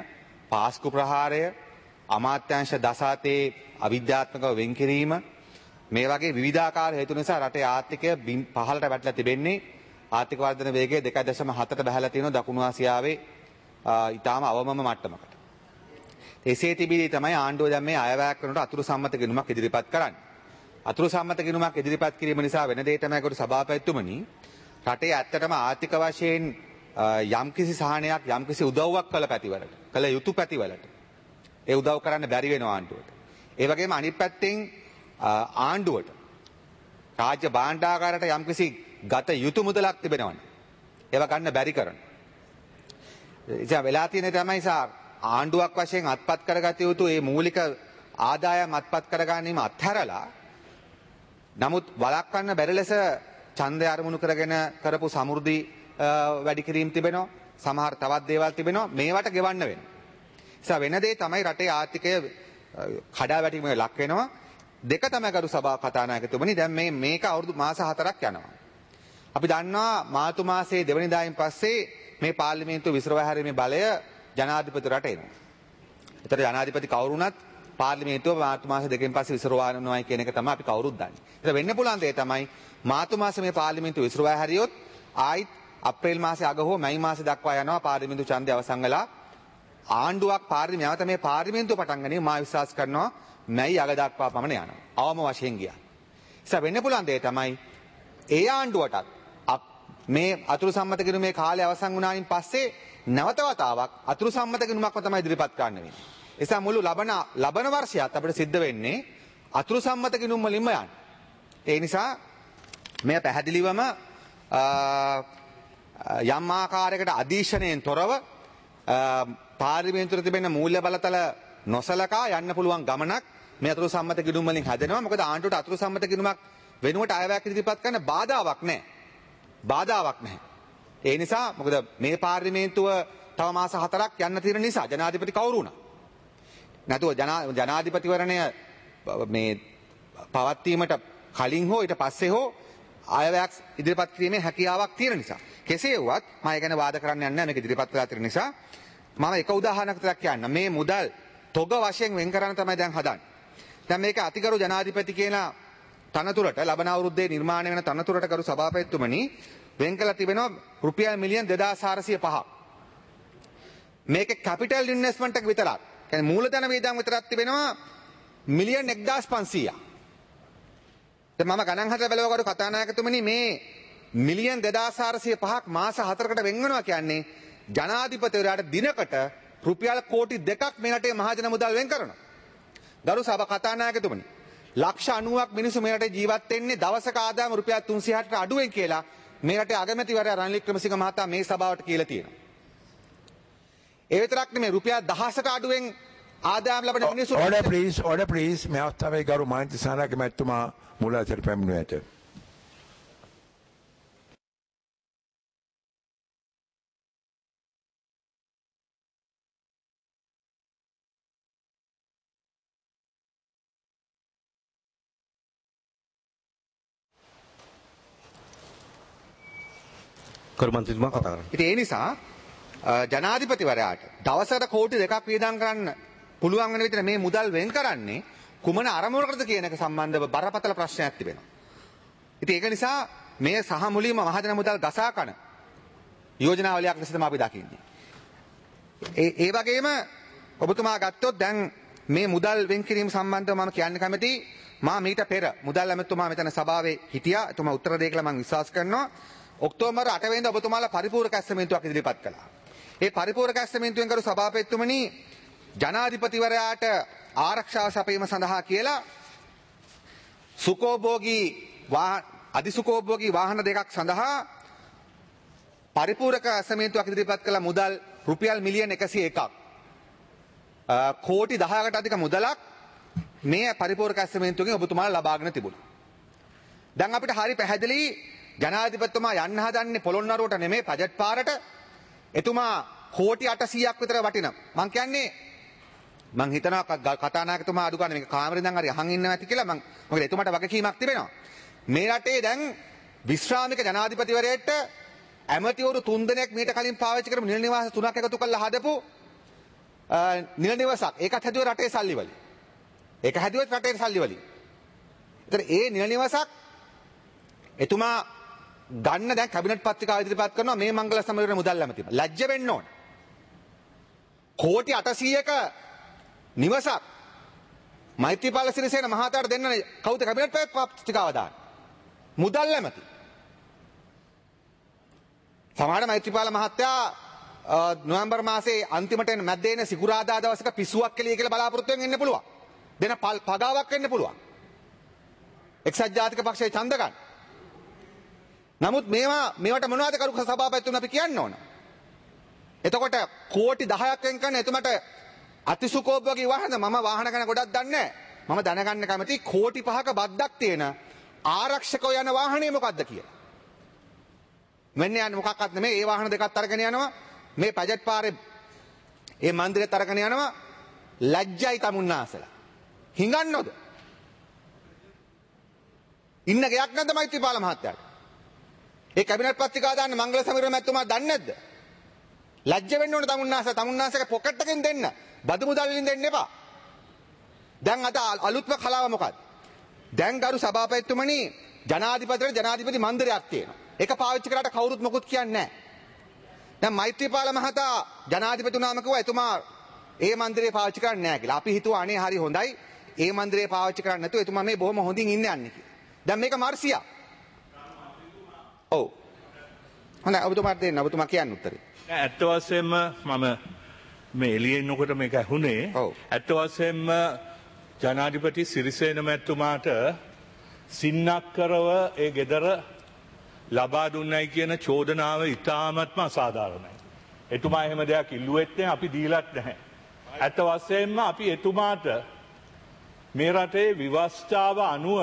Speaker 6: පාස්කු ප්‍රහාරය, අමාත්‍යංශ දසාතේ අවිද්‍යාත්මකව වෙන් කිරීම මේ වගේ විවිධාකාර හේතු නිසා රටේ ආර්ථිකය පහළට වැටලා තිබෙන්නේ. ආර්ථික වර්ධන වේගය දෙකයි දශම හතට බැහැලා තියෙනවා දකුණු ආසියාවේ ඊටාම අවමම මට්ටමකට. එසේ තිබීදී තමයි ආණ්ඩුව දැන් මේ අයවැයක් කරනකොට අතුරු සම්මත ගිණුමක් ඉදිරිපත් කරන්නේ. අතුරු සම්මත ගිණුමක් ඉදිරිපත් කිරීම නිසා වෙන දෙයක් තමයි කොට සභාපතිතුමනි රටේ ඇත්තටම ආර්ථික වශයෙන් යම්කිසි සහනයක් යම්කිසි උදව්වක් කළ පැතිවලට කළ යුතු පැතිවලට ඒ උදව් කරන්න බැරි වෙනවා ආණ්ඩුවට. ඒ වගේම අනිත් පැත්තෙන් ආණ්ඩුවට රාජ්‍ය භාණ්ඩාගාරයට යම්කිසි ගත යුතු මුදලක් තිබෙනවනේ. ඒවා ගන්න බැරි කරන. ඉතින් වෙලා තියෙන තමයි සාර් ආණ්ඩුවක් වශයෙන් අත්පත් කරගත යුතු මේ මූලික ආදායම් අත්පත් කරගැනීම අත්හැරලා නමුත් වළක්වන්න බැරි ලෙස ඡන්දය අරමුණු කරගෙන කරපු සමෘද්ධි වැඩි කිරීම තිබෙනවා. සමහර තවත් දේවල් තිබෙනවා. මේවට ගෙවන්න වෙනවා. නිසා වෙන දේ තමයි රටේ ආර්ථිකය කඩාවැටීමකට ලක් වෙනවා. දෙක තමයි ගරු සභා කතානායකතුමනි දැන් මේ මේක අවුරුදු මාස හතරක් යනවා. අපි දන්නවා මාර්තු මාසයේ දෙවැනි දායින් පස්සේ මේ පාර්ලිමේන්තුව විසිරවා හැරීමේ බලය ජනාධිපතිවරට එනවා. ඒතර ජනාධිපති කවුරු වුණත් පාර්ලිමේන්තුව මාර්තු මාස දෙකෙන් පස්සේ විසිරවා යනවායි කියන එක තමයි අපි කවුරුත් දන්නේ. ඒක වෙන්න පුළුවන් දේ තමයි මාර්තු මාසේ මේ පාර්ලිමේන්තුව විසිරවා හැරියොත් ආයිත් අප්‍රේල් මාසේ අග හෝ මැයි මාසේ දක්වා යනවා පාර්ලිමේන්තු ඡන්දය අවසන් වෙලා ආණ්ඩුවක් පාර්ලිමේන්තුව මේ පාර්ලිමේන්තුව පටන් ගන්නේ මා විශ්වාස කරනවා මැයි අග දක්වා පමණ යනවා. අවම වශයෙන් ගියා. ඉතින් වෙන්න පුළුවන් දේ තමයි ඒ ආණ්ඩුවටත් මේ අතුරු සම්මත ගිණුමේ කාලය අවසන් වුණායින් පස්සේ නැවත වතාවක් අතුරු සම්මත ගිණුමක්ම තමයි ඉදිරිපත් කරන්න වෙන්නේ. ඒ නිසා මුළු ලබන ලබන වර්ෂයත් අපිට සිද්ධ වෙන්නේ අතුරු සම්මත ගිණුම් වලින්ම යන්න. ඒ නිසා මෙය පැහැදිලිවම යම් ආකාරයකට අධීක්ෂණයෙන් තොරව පාර්ලිමේන්තුවේ තිබෙන මූල්‍ය බලතල නොසලකා යන්න පුළුවන් ගමනක් මේ අතුරු සම්මත ගිණුම් වලින් හැදෙනවා. මොකද ආණ්ඩුවට අතුරු සම්මත ගිණුමක් වෙනුවට අයවැයක් ඉදිරිපත් කරන්න බාධාවක් නැහැ. බාධාවක් නැහැ. ඒ නිසා මොකද මේ පාර්ලිමේන්තුව තව මාස හතරක් යන්න තියෙන නිසා ජනාධිපති කවුරු වුණා. නැතුව ජනාධිපතිවරණය මේ පවත්වීමට කලින් හෝ ඊට පස්සේ හෝ අයවැයක් ඉදිරිපත් කිරීමේ හැකියාවක් තියෙන නිසා. කෙසේ වුවත් මම ඒ ගැන වාද කරන්න යන්නේ නැහැ. මේක ඉදිරිපත් කරලා තියෙන නිසා මම එක උදාහරණයක් විතරක් කියන්න. මේ මුදල් තොග වශයෙන් වෙන් කරන්න තමයි දැන් හදන්නේ. දැන් මේක අතිගරු ජනාධිපති කියලා තනතුරට ලබන අවුරුද්දේ නිර්මාණය වෙන තනතුරට කරු සභාපතිතුමනි වෙන් කළ තිබෙනවා රුපියල් මිලියන් දෙදාස් හාරසිය පහක්. මේකේ කැපිටල් ඉන්වෙස්ට්මන්ට් එක විතරක්. කියන්නේ මූලධන වේදම් විතරක් තිබෙනවා මිලියන් එක්දාස් පන්සීයක්. දැන් මම ගණන් හදලා බලව කරු කතානායකතුමනි මේ මිලියන් දෙදාස් හාරසිය පහක් මාස හතරකට වෙන් වෙනවා කියන්නේ ජනාධිපතිවරයාට දිනකට රුපියල් කෝටි දෙකක් මේ රටේ මහජන මුදල් වෙන් කරනවා. ගරු සභා කතානායකතුමනි ලක්ෂ අනූවක් මිනිස්සු මේ රටේ ජීවත් වෙන්නේ දවසක ආදායම රුපියල් තුන්සිය හැටට අඩුවෙන් කියලා මේ රටේ අගමැතිවරයා රනිල් වික්‍රමසිංහ මහතා මේ සභාවට කියලා තියෙනවා. ඒ විතරක් නෙමෙයි රුපියල් දහසක අඩුවෙන් ආදායම් ලබන මිනිස්සු
Speaker 4: order please order please මේ අවස්ථාවේ ගරු මානති සානාගේ මැතිතුමා මුලාචර පැමිණුවා ඇත.
Speaker 6: කර්මන්ත්‍රීතුමා කතා කරනවා. ඉතින් ඒ නිසා ජනාධිපතිවරයාට දවසකට කෝටි දෙකක් වියදම් කරන්න පුළුවන් වෙන විදිහට මේ මුදල් වෙන් කරන්නේ කුමන අරමුණකටද කියන එක සම්බන්ධව බරපතල ප්‍රශ්නයක් තිබෙනවා. ඉතින් ඒක නිසා මේ සහ මුලින්ම මහජන මුදල් ගසා කන යෝජනාවලියක් ලෙස තමයි අපි දකින්නේ. ඒ ඒ වගේම ඔබතුමා ගත්තොත් දැන් මේ මුදල් වෙන් කිරීම සම්බන්ධව මම කියන්න කැමතියි මා මීට පෙර මුදල් ඇමතුමා මෙතන සභාවේ හිටියා. එතුමා උත්තර දෙයි කියලා මම විශ්වාස කරනවා. ඔක්තෝබර් අට වෙනිදා ඔබතුමාලා පරිපූර්ණ ඇස්තමේන්තුවක් ඉදිරිපත් කළා. ඒ පරිපූර්ණ ඇස්තමේන්තුවෙන් කරු සභාපතිතුමනි ජනාධිපතිවරයාට ආරක්ෂාව සැපයීම සඳහා කියලා සුකෝභෝගී වාහන අධිසුකෝභෝගී වාහන දෙකක් සඳහා පරිපූර්ණ ඇස්තමේන්තුවක් ඉදිරිපත් කළ මුදල් රුපියල් මිලියන් එකසිය එකක්. කෝටි දහයකට අධික මුදලක් මේ පරිපූර්ණ ඇස්තමේන්තුවකින් ඔබතුමාලා ලබාගෙන තිබුණා. දැන් අපිට හරි පැහැදිලි ජනාධිපතිතුමා යන්න හදන්නේ පොළොන්නරුවට නෙමෙයි බජට් පාරට. එතුමා කෝටි අටසීයක් විතර වටිනවා. මං කියන්නේ මං හිතනවා කතානායකතුමා අඩු ගන්න මේක කාමරේ ඉඳන් හරි අහන් ඉන්නවා ඇති කියලා මං මොකද එතුමාට වගකීමක් තිබෙනවා. මේ රටේ දැන් විශ්‍රාමික නිල නිවසක්. ඒකත් හැදුවේ රටේ සල්ලි වලින්. ඒක හැදුවෙත් රටේ සල්ලි වලින්. ඒතර ඒ නිල නිවසක් එතුමා ගන්න දැන් කැබිනට් පත්‍රිකාව ඉදිරිපත් කරනවා මේ මංගල සමරන මුදල් ඇමතිම. ලැජ්ජ වෙන්න ඕන. කෝටි අටසීයක නිවසක් මෛත්‍රීපාල සිරිසේන මහතාට දෙන්න කවුද කැබිනට් පත්‍රිකාව දාන්නේ? මුදල් ඇමති. සමහර මෛත්‍රීපාල මහත්තයා නොවැම්බර් මාසේ අන්තිමට එන මැද්දේ එන සිකුරාදා දවසක පිස්සුවක් කෙලිය කියලා බලාපොරොත්තු වෙන්න ඉන්න පුළුවන්. දෙන පගාවක් වෙන්න පුළුවන්. එක්සත් ජාතික පක්ෂයේ ඡන්ද ගන්න. නමුත් මේවා මේවට මොනවද කරු සභාපතිතුමනි අපි කියන්න ඕන. එතකොට කෝටි දහයක් වෙන් කරන එතුමට අතිසුකෝප වගේ වාහන මම වාහන ගැන ගොඩක් දන්නේ නැහැ. මම දැනගන්න කැමති කෝටි පහක බද්දක් තියෙන ආරක්ෂකව යන වාහනේ මොකද්ද කියලා. මෙන්න යන්නේ මොකක්වත් නෙමෙයි. ඒ වාහන දෙකක් අරගෙන යනවා. මේ පැජට් පාරේ ඒ මන්දිරෙත් අරගෙන යනවා. ලැජ්ජයි තමුන්නාසලා. හිඟන්නොද? ඉන්න ගයක් නැද්ද මෛත්‍රීපාල මහත්තයාට? ඒ කැබිනට් පත්‍රිකා දාන්න මංගල සමරන මැතිතුමා දන්නේ නැද්ද? ලැජ්ජ වෙන්න ඕන තමුන්නාසලා. තමුන්නාසගේ පොකට් එකෙන් දෙන්න. බදු මුදල් වලින් දෙන්න එපා. දැන් අද අලුත්ම කලාව මොකක්ද? දැන් ගරු සභාපතිතුමනි ජනාධිපතිට ජනාධිපති මන්දිරයක් තියෙනවා. ඒක පාවිච්චි කරාට කවුරුත් මොකුත් කියන්නේ නැහැ. දැන් මෛත්‍රීපාල මහතා ජනාධිපතිතුමාම කිව්වා එතුමා ඒ මන්දිරේ පාවිච්චි කරන්නේ නැහැ කියලා. අපි හිතුවා අනේ හරි හොඳයි. ඒ මන්දිරේ පාවිච්චි කරන්නේ නැතුව එතුමා මේ බොහොම හොඳින් ඉන්න යන්නේ කියලා. දැන් මේක මර්සියා. ඔව්. හොඳයි ඔබතුමාට දෙන්න. ඔබතුමා කියන්න උත්තරේ.
Speaker 7: ඇත්ත වශයෙන්ම මම මේ එළියේ ඉන්නකොට මේක ඇහුනේ. ඇත්ත වශයෙන්ම ජනාධිපති සිරිසේන මැතිතුමාට සින්නක්කරව ඒ ගෙදර ලබා දුන්නයි කියන චෝදනාව ඉතාමත්ම අසාධාරණයි. එතුමා එහෙම දෙයක් ඉල්ලුවෙත් නැහැ, අපි දීලත් නැහැ. ඇත්ත වශයෙන්ම අපි එතුමාට මේ රටේ විවස්ථාව අනුව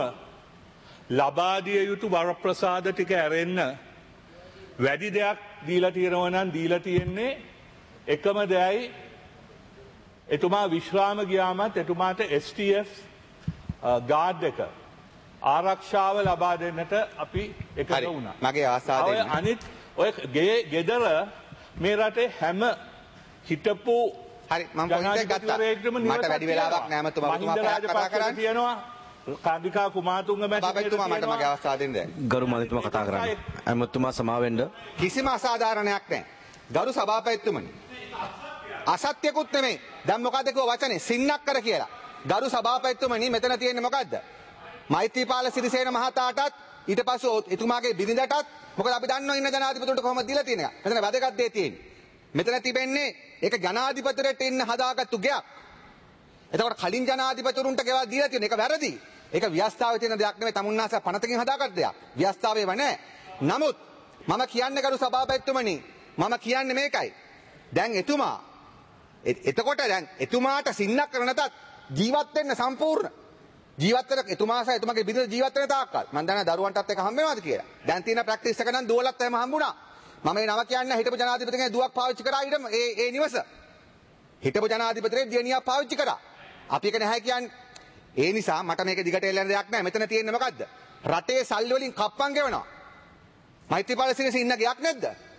Speaker 7: ලබා දිය යුතු වරප්‍රසාද ටික ඇරෙන්න වැඩි දෙයක් දීලා තියෙනවා නම් දීලා තියෙන්නේ එකම දෙයයි එතුමා විශ්‍රාම ගියාමත් එතුමාට එස් ටී එෆ් ගාඩ් එක ආරක්ෂාව ලබා දෙන්නට අපි එකතු වුණා.
Speaker 6: මගේ ආසාව දෙන්න.
Speaker 7: අනිත් ඔය ගෙදර මේ රටේ හැම හිටපු
Speaker 6: හරි මම පොයින්ට් එක ගත්තා. මට වැඩි වෙලාවක් නෑ මම තුමා කතා කරන්න
Speaker 7: තියෙනවා. කාන්දිකා කුමාතුංග
Speaker 6: මැතිතුමා මට මගේ අවස්ථාව දෙන්න.
Speaker 8: ගරු මන්ත්‍රීතුමා කතා කරන්න. ඇමතුමා සමාවෙන්න.
Speaker 6: කිසිම අසාධාරණයක් නැහැ. ගරු සභාපතිතුමනි. අසත්‍යකුත් නෙමෙයි. දැන් මොකද කිව්ව වචනේ සින්නක්කර කියලා. ගරු සභාපතිතුමනි මෙතන තියෙන්නේ මොකද්ද? මෛත්‍රීපාල සිරිසේන මහතාටත් ඊට පස්සේ එතුමාගේ බිරිඳටත් මොකද අපි දන්නවා ඉන්න ජනාධිපතිතුන්ට කොහොමද දීලා තියෙන්නේ. මෙතන වැදගත් දේ තියෙන්නේ. මෙතන තිබෙන්නේ ඒක ජනාධිපතිරට ඉන්න හදාගත්තු ගයක්. එතකොට කලින් ජනාධිපතිතුරුන්ට ගෙවල් දීලා තියෙන එක වැරදි. ඒක ව්‍යවස්ථාවේ තියෙන දෙයක් නෙමෙයි තමුන්නාස පනතකින් හදාගත්ත දෙයක්. ව්‍යවස්ථාවේව නැහැ. නමුත් මම කියන්නේ කරු සභාපතිතුමනි මම කියන්නේ මේකයි. දැන් එතුමා එතකොට දැන් එතුමාට සින්නක් කරන නැතත් ජීවත් වෙන්න සම්පූර්ණ ජීවත් වෙන එතුමා සහ එතුමාගේ බිරිඳ ජීවත් වෙන තාක්කල් මම දන්නා දරුවන්ටත් එක හම්බ වෙනවද කියලා. දැන් තියෙන ප්‍රැක්ටිස් එක නම් දුවලත් එහෙම හම්බුණා. මම මේ නම කියන්නේ හිටපු ජනාධිපතිගේ දුවක් පාවිච්චි කරා ඊට ඒ ඒ නිවස. හිටපු ජනාධිපතිගේ දියණියක් පාවිච්චි කරා. අපි එක නැහැ කියන්නේ. ඒ නිසා මට මේක දිගට එල්ලන දෙයක් නැහැ. මෙතන තියෙන්නේ මොකද්ද? රටේ සල්ලි වලින් කප්පම් ගෙවනවා. මෛත්‍රීපාල සිරිසේන ඉන්න ගයක් නැද්ද?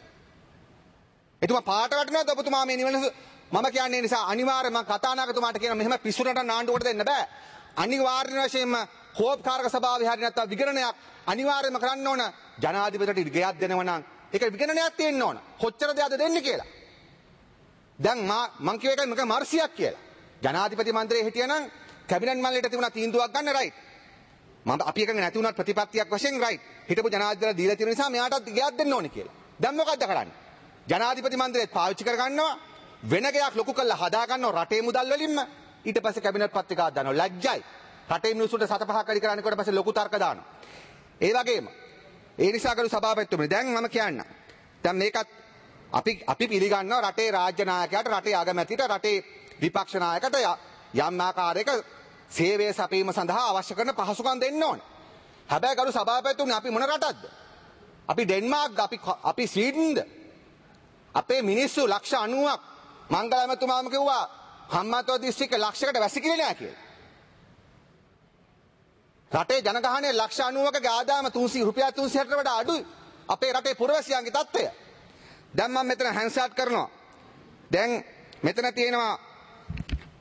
Speaker 6: එතුමා පාට වටනවද ඔබතුමා මේ නිවන මම කියන්නේ නිසා අනිවාර්යයෙන් මම කතානායකතුමාට කියන මෙහෙම පිස්සුරට නාණ්ඩුවට දෙන්න බෑ. අනිවාර්ය වශයෙන්ම කෝපකාරක සභාවේ හරි නැත්නම් විගණනයක් අනිවාර්යයෙන්ම කරන්න ඕන. ජනාධිපතිට ගයක් දෙනවා නම් ඒක විගණනයක් තියෙන්න ඕන. කොච්චර දෙයක්ද දෙන්නේ කියලා. දැන් මම කියව එකයි මේක මර්සියක් කියලා. ජනාධිපති මන්ත්‍රී හිටියනම් කැබිනට් මණ්ඩලයට තිබුණා තීන්දුවක් ගන්න රයිට්. මම අපි එකඟ නැති වුණත් ප්‍රතිපත්තියක් වශයෙන් රයිට්. හිටපු ජනාධිපතිලා දීලා තියෙන නිසා මෙයාටත් ගයක් දෙන්න ඕනේ කියලා. දැන් මොකද්ද කරන්නේ? ජනාධිපති මන්ත්‍රයත් පාවිච්චි කර ගන්නවා වෙන ගයක් ලොකු කරලා හදා ගන්නවා රටේ මුදල් වලින්ම ඊට පස්සේ කැබිනට් පත්‍රිකාවක් දානවා ලැජ්ජයි රටේ මිනිස්සුන්ට සත පහක් වැඩි කරන්න කොට පස්සේ ලොකු තර්ක දානවා ඒ වගේම ඒ නිසා කරු සභාපතිතුමනි දැන් මම කියන්න දැන් මේකත් අපි අපි පිළිගන්නවා රටේ රාජ්‍ය නායකයාට රටේ අගමැතිට රටේ විපක්ෂ නායකට යම් ආකාරයක සේවය සැපීම සඳහා අවශ්‍ය කරන පහසුකම් දෙන්න ඕනේ හැබැයි කරු සභාපතිතුමනි අපි මොන රටක්ද අපි ඩෙන්මාර්ක් අපි අපි ස්වීඩන්ද අපේ මිනිස්සු ලක්ෂ අනූවක් මංගල ඇමතුමාම කිව්වා හම්බන්තොට දිස්ත්‍රික්ක ලක්ෂයකට වැසිකිලි නෑ කියලා. රටේ ජනගහනය ලක්ෂ අනූවකගේ ආදායම තුන්සිය රුපියල් තුන්සියයට වඩා අඩුයි. අපේ රටේ පුරවැසියන්ගේ තත්ත්වය. දැන් මම මෙතන හැන්සට් කරනවා. දැන් මෙතන තියෙනවා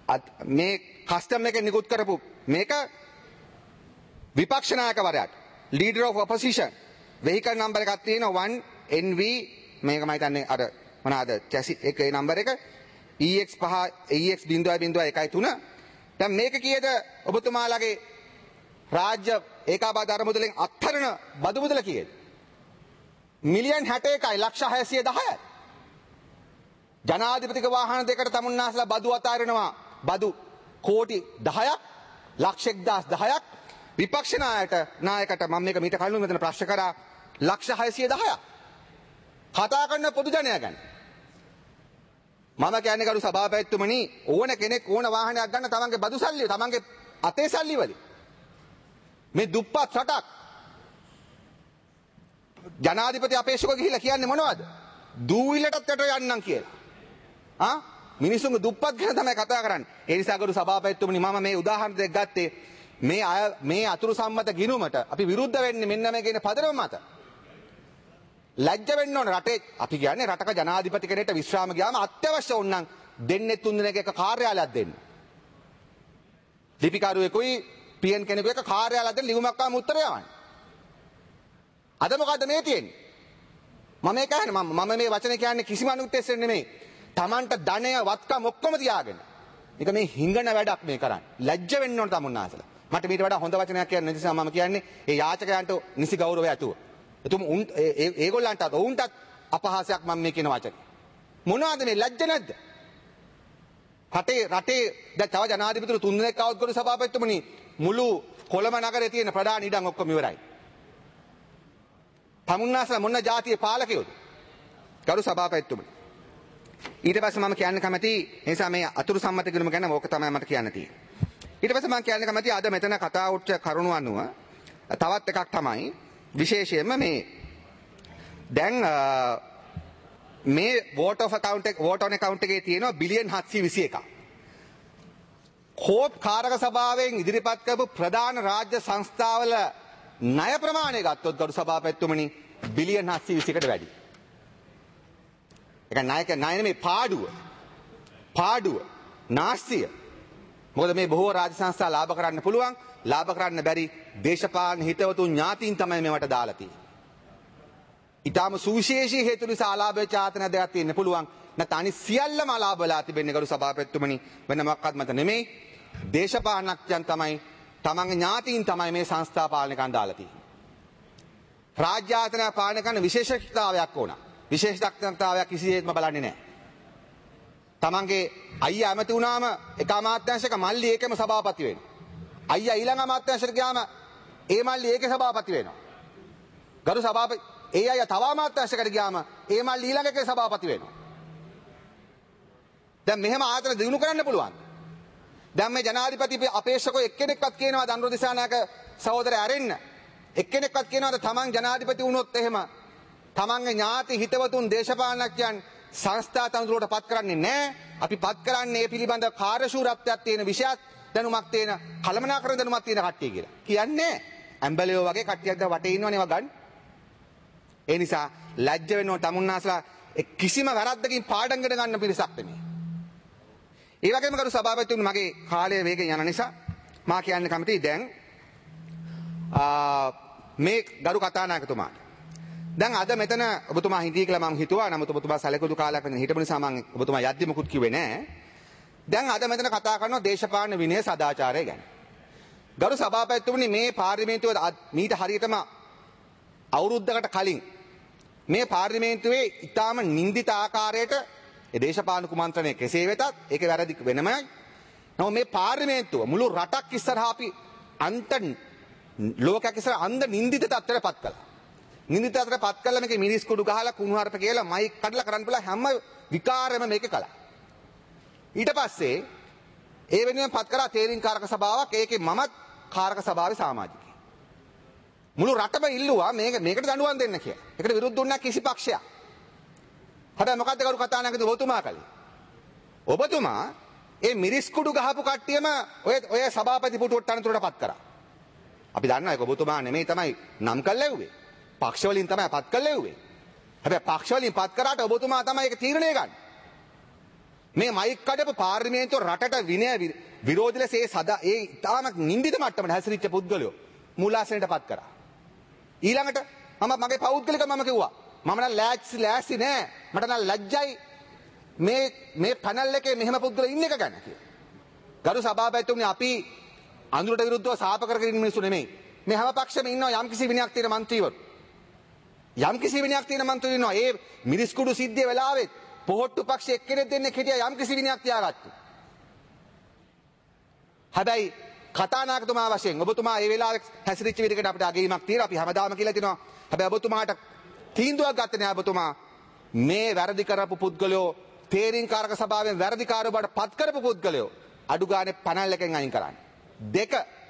Speaker 6: මේ කස්ටම් එක නිකුත් කරපු මේක විපක්ෂ නායකවරයාට leader of opposition vehicle number එකක් තියෙනවා one N V මේක මම හිතන්නේ අර මොනවාද චැසි එකේ නම්බර එක E X five E X zero zero one three දැන් මේක කීයද ඔබතුමාලගේ රාජ්‍ය ඒකාබද්ධ අරමුදලෙන් අත්හරින බදු මුදල කීයද මිලියන් හැට එකයි ලක්ෂ හයසිය දහයයි ජනාධිපතික වාහන දෙකට තමුන්නාසලා බදු අතාරිනවා බදු කෝටි දහයක් ලක්ෂ එක්දාස් දහයක් විපක්ෂ නායකට නායකට මම මේක මීට කලින් මෙතන ප්‍රශ්න කරා ලක්ෂ හයසිය දහයක් කතා කරන පොදු ජනයා ගැන මම කියන්නේ කරු සභාපතිතුමනි ඕන කෙනෙක් ඕන වාහනයක් ගන්න තමන්ගේ බදු සල්ලි තමන්ගේ අතේ සල්ලි වලින් මේ දුප්පත් රටක් ජනාධිපති අපේක්ෂක ගිහිල්ලා කියන්නේ මොනවද දූවිලටත් යට යන්නම් කියලා ආ මිනිසුන්ගේ දුප්පත් ගැන තමයි කතා කරන්නේ ඒ නිසා කරු සභාපතිතුමනි මම මේ උදාහරණ දෙක ගත්තේ මේ මේ අතුරු සම්මත ගිණුමට අපි විරුද්ධ වෙන්නේ මෙන්න මේ කියන පදනම මත ලැජ්ජ වෙන්න ඕන රටේ අපි කියන්නේ රටක ජනාධිපති කෙනෙක්ට විශ්‍රාම ගියාම අත්‍යවශ්‍ය වුණනම් දෙන්නේ තුන් දෙනෙක් එක කාර්යාලයක් දෙන්න. ලිපිකරුවෙකුයි P N කෙනෙකු එක කාර්යාලයක් දෙන්න ලියුමක් ආවම උත්තර යවන්න. අද මොකද්ද මේ තියෙන්නේ? මම මේ කියන්නේ මම මම මේ වචනේ කියන්නේ කිසිම අනුත්දේශයක් නෙමෙයි. Tamanට ධනය වත්කම් ඔක්කොම තියාගෙන. මේක මේ හිඟන වැඩක් මේ කරන්නේ. ලැජ්ජ වෙන්න ඕන තමුන්නාසලා. මට මීට වඩා හොඳ වචනයක් කියන්න නිසා මම කියන්නේ ඒ යාචකයන්ට නිසි ගෞරවය ඇතුව. එතුම උන් ඒගොල්ලන්ටත් ඔවුන්ටත් අපහාසයක් මම මේ කියන වචනේ. මොනවද මේ ලැජ්ජ නැද්ද? රටේ රටේ දැන් තව ජනාධිපතිතුරු තුන් දෙනෙක් આવුත් කරු සභාපතිතුමනි මුළු කොළඹ නගරේ තියෙන ප්‍රධාන ඉඩම් ඔක්කොම ඉවරයි. තමුන්නාසලා මොන જાතියේ පාලකයෝද? කරු සභාපතිතුමනි. ඊට පස්සේ මම කියන්න කැමති නිසා මේ අතුරු සම්මත කිරීම ගැන ඕක තමයි මට කියන්න තියෙන්නේ. ඊට පස්සේ මම කියන්න කැමති අද මෙතන කතා උච්ච කරුණු අනුව තවත් එකක් තමයි විශේෂයෙන්ම මේ දැන් මේ vote of account එක vote on account එකේ තියෙනවා බිලියන් හත්සිය විසි එකක්. කෝප් කාරක සභාවෙන් ඉදිරිපත් කරපු ප්‍රධාන රාජ්‍ය සංස්ථාවල ණය ප්‍රමාණය ගත්තොත් ගරු සභාපතිතුමනි බිලියන් හත්සිය විසි එකට වැඩි. ඒක ණයක ණය නෙමෙයි පාඩුව. පාඩුව නාස්තිය. මොකද මේ බොහෝ රාජ්‍ය සංස්ථා ලාභ කරන්න පුළුවන් ලාභ කරන්න බැරි දේශපාලන හිතවතුන් ඥාතීන් තමයි මේවට දාලා තියෙන්නේ. ඊටාම සුවිශේෂී හේතු නිසා ආලාභ චාතන දෙයක් තියෙන්න පුළුවන්. නැත්නම් අනිත් සියල්ලම ආලාභ වෙලා තිබෙන්නේ ගරු සභාපතිතුමනි වෙන මොකක්වත් මත නෙමෙයි. දේශපාලනඥයන් තමයි තමන්ගේ ඥාතීන් තමයි මේ සංස්ථා පාලනය කරන් දාලා තියෙන්නේ. රාජ්‍ය ආයතන පාලනය කරන විශේෂතාවයක් ඕන. විශේෂතාවයක් කිසිසේත්ම බලන්නේ නැහැ. තමන්ගේ අයියා ඇමති වුණාම එක අමාත්‍යාංශයක මල්ලි ඒකෙම සභාපති වෙනවා. අයියා ඊළඟ අමාත්‍යාංශයට ගියාම ඒ මල්ලි ඒකේ සභාපති වෙනවා. ගරු සභාපති ඒ අයියා තව අමාත්‍යාංශයකට ගියාම ඒ මල්ලි ඊළඟ එකේ සභාපති වෙනවා. දැන් මෙහෙම ආයතන දිනු කරන්න පුළුවන්. දැන් මේ ජනාධිපති අපේක්ෂකෝ එක්කෙනෙක්වත් කියනවා දන්රෝ දිසානායක සහෝදරය ඇරෙන්න. එක්කෙනෙක්වත් කියනවාද තමන් ජනාධිපති වුණොත් එහෙම තමන්ගේ ඥාති හිතවතුන් දේශපාලනඥයන් සංස්ථා තනතුරට පත් කරන්නේ නැහැ. අපි පත් කරන්නේ මේ පිළිබඳ කාර්යශූරත්වයක් තියෙන විෂයක් දැනුමක් තියෙන කළමනාකරන දැනුමක් තියෙන කට්ටිය කියලා. කියන්නේ ඇම්බලියෝ වගේ කට්ටියක් දැන් වටේ ඉන්නවනේ ඒවා ගන්න. ඒ නිසා ලැජ්ජ වෙන්න ඕන තමුන්නාසලා කිසිම වැරද්දකින් පාඩම් ගන්න ගන්න පිරිසක් නෙමෙයි. ඒ වගේම කරු සභාපතිතුමනි මගේ කාලය වේගෙන් යන නිසා මා කියන්න කැමතියි දැන් මේ ගරු කතානායකතුමාට දැන් අද මෙතන ඔබතුමා හිටියේ කියලා මම හිතුවා. නමුත් ඔබතුමා සැලකුණු කාලයක් වෙන හිටපු නිසා මම ඔබතුමා යද්දි මුකුත් කිව්වේ නැහැ. දැන් අද මෙතන කතා කරනවා දේශපාලන විනය සදාචාරය ගැන. ගරු සභාපතිතුමනි මේ පාර්ලිමේන්තුව මීට හරියටම අවුරුද්දකට කලින් මේ පාර්ලිමේන්තුවේ ඉතාම නින්දිත ආකාරයට ඒ දේශපාලන කුමන්ත්‍රණය කෙසේ වෙතත් ඒක වැරදි වෙනමයි. නමුත් මේ පාර්ලිමේන්තුව මුළු රටක් ඉස්සරහා අපි අන්ත ලෝකයක් ඉස්සරහා අන්ත නින්දිත තත්ත්වයට පත් කළා. නින්දිත තත්ත්වයට පත් කළා මේකේ මිරිස් කුඩු ගහලා කුණුහරුප කියලා මයික් කඩලා කරන්න පුළුවන් හැම විකාරෙම මේක කළා. ඊට පස්සේ ඒ වෙනුවෙන් පත් කරා තේරීම් කාරක සභාවක්. ඒකේ මමත් කාරක සභාවේ සමාජිකයෙක්. මුළු රටම ඉල්ලුවා මේක මේකට දඬුවම් දෙන්න කියලා. ඒකට විරුද්ධ වුණා කිසි පක්ෂයක්. හැබැයි මොකද්ද කරු කතානායකතුමා ඔබතුමා කළේ? ඔබතුමා ඒ මිරිස් කුඩු ගහපු කට්ටියම ඔය ඔය සභාපති පුටුවට තනතුරට පත් කරා. අපි දන්නවා ඒක ඔබතුමා නෙමෙයි තමයි නම් කළා එව්වේ. පක්ෂ වලින් තමයි පත් කළා එව්වේ. හැබැයි පක්ෂ වලින් පත් කරාට ඔබතුමා තමයි ඒක තීරණය ගන්නේ. මේ මයික් කඩපු පාර්ලිමේන්තුව රටට විනය විරෝධී ලෙස ඒ සදා ඒ තාම නින්දිත මට්ටමට හැසිරිච්ච පුද්ගලයෝ මූලාසනයටපත් කරා. ඊළඟට මම මගේ පෞද්ගලික මම කිව්වා මම නම් ලෑස්ති ලෑස්ති නෑ මට නම් ලැජ්ජයි මේ මේ පැනල් එකේ මෙහෙම පුද්ගලයෝ ඉන්න එක ගැන කියලා. ගරු සභාපතිතුමනි අපි අඳුරට විරුද්ධව සාප කරගෙන ඉන්න මිනිස්සු නෙමෙයි. මේ හැම පක්ෂෙම ඉන්නවා යම් කිසි විනයක් තියෙන മന്ത്രിවරු. යම් කිසි විනයක් තියෙන മന്ത്രിවරු ඉන්නවා. ඒ මිරිස්කුඩු සිද්ධිය වෙලාවෙත් පොහොට්ටු පක්ෂ එක්කෙනෙක් දෙන්නෙක් හිටියා යම් කිසි විනයක් තියාගත්තු. හැබැයි කතානායකතුමා වශයෙන් ඔබතුමා ඒ වෙලාවේ හැසිරිච්ච විදිහකට අපිට අගීමක් තියෙනවා. අපි හැමදාම කියලා තිනවා. හැබැයි ඔබතුමාට තීන්දුවක් ගත්තේ නෑ ඔබතුමා මේ වැරදි කරපු පුද්ගලයෝ තේරීම්කාරක සභාවෙන් වැරදිකාරව බවට පත් කරපු පුද්ගලයෝ අඩු ගානේ පැනල් එකෙන් අයින් කරන්න. දෙක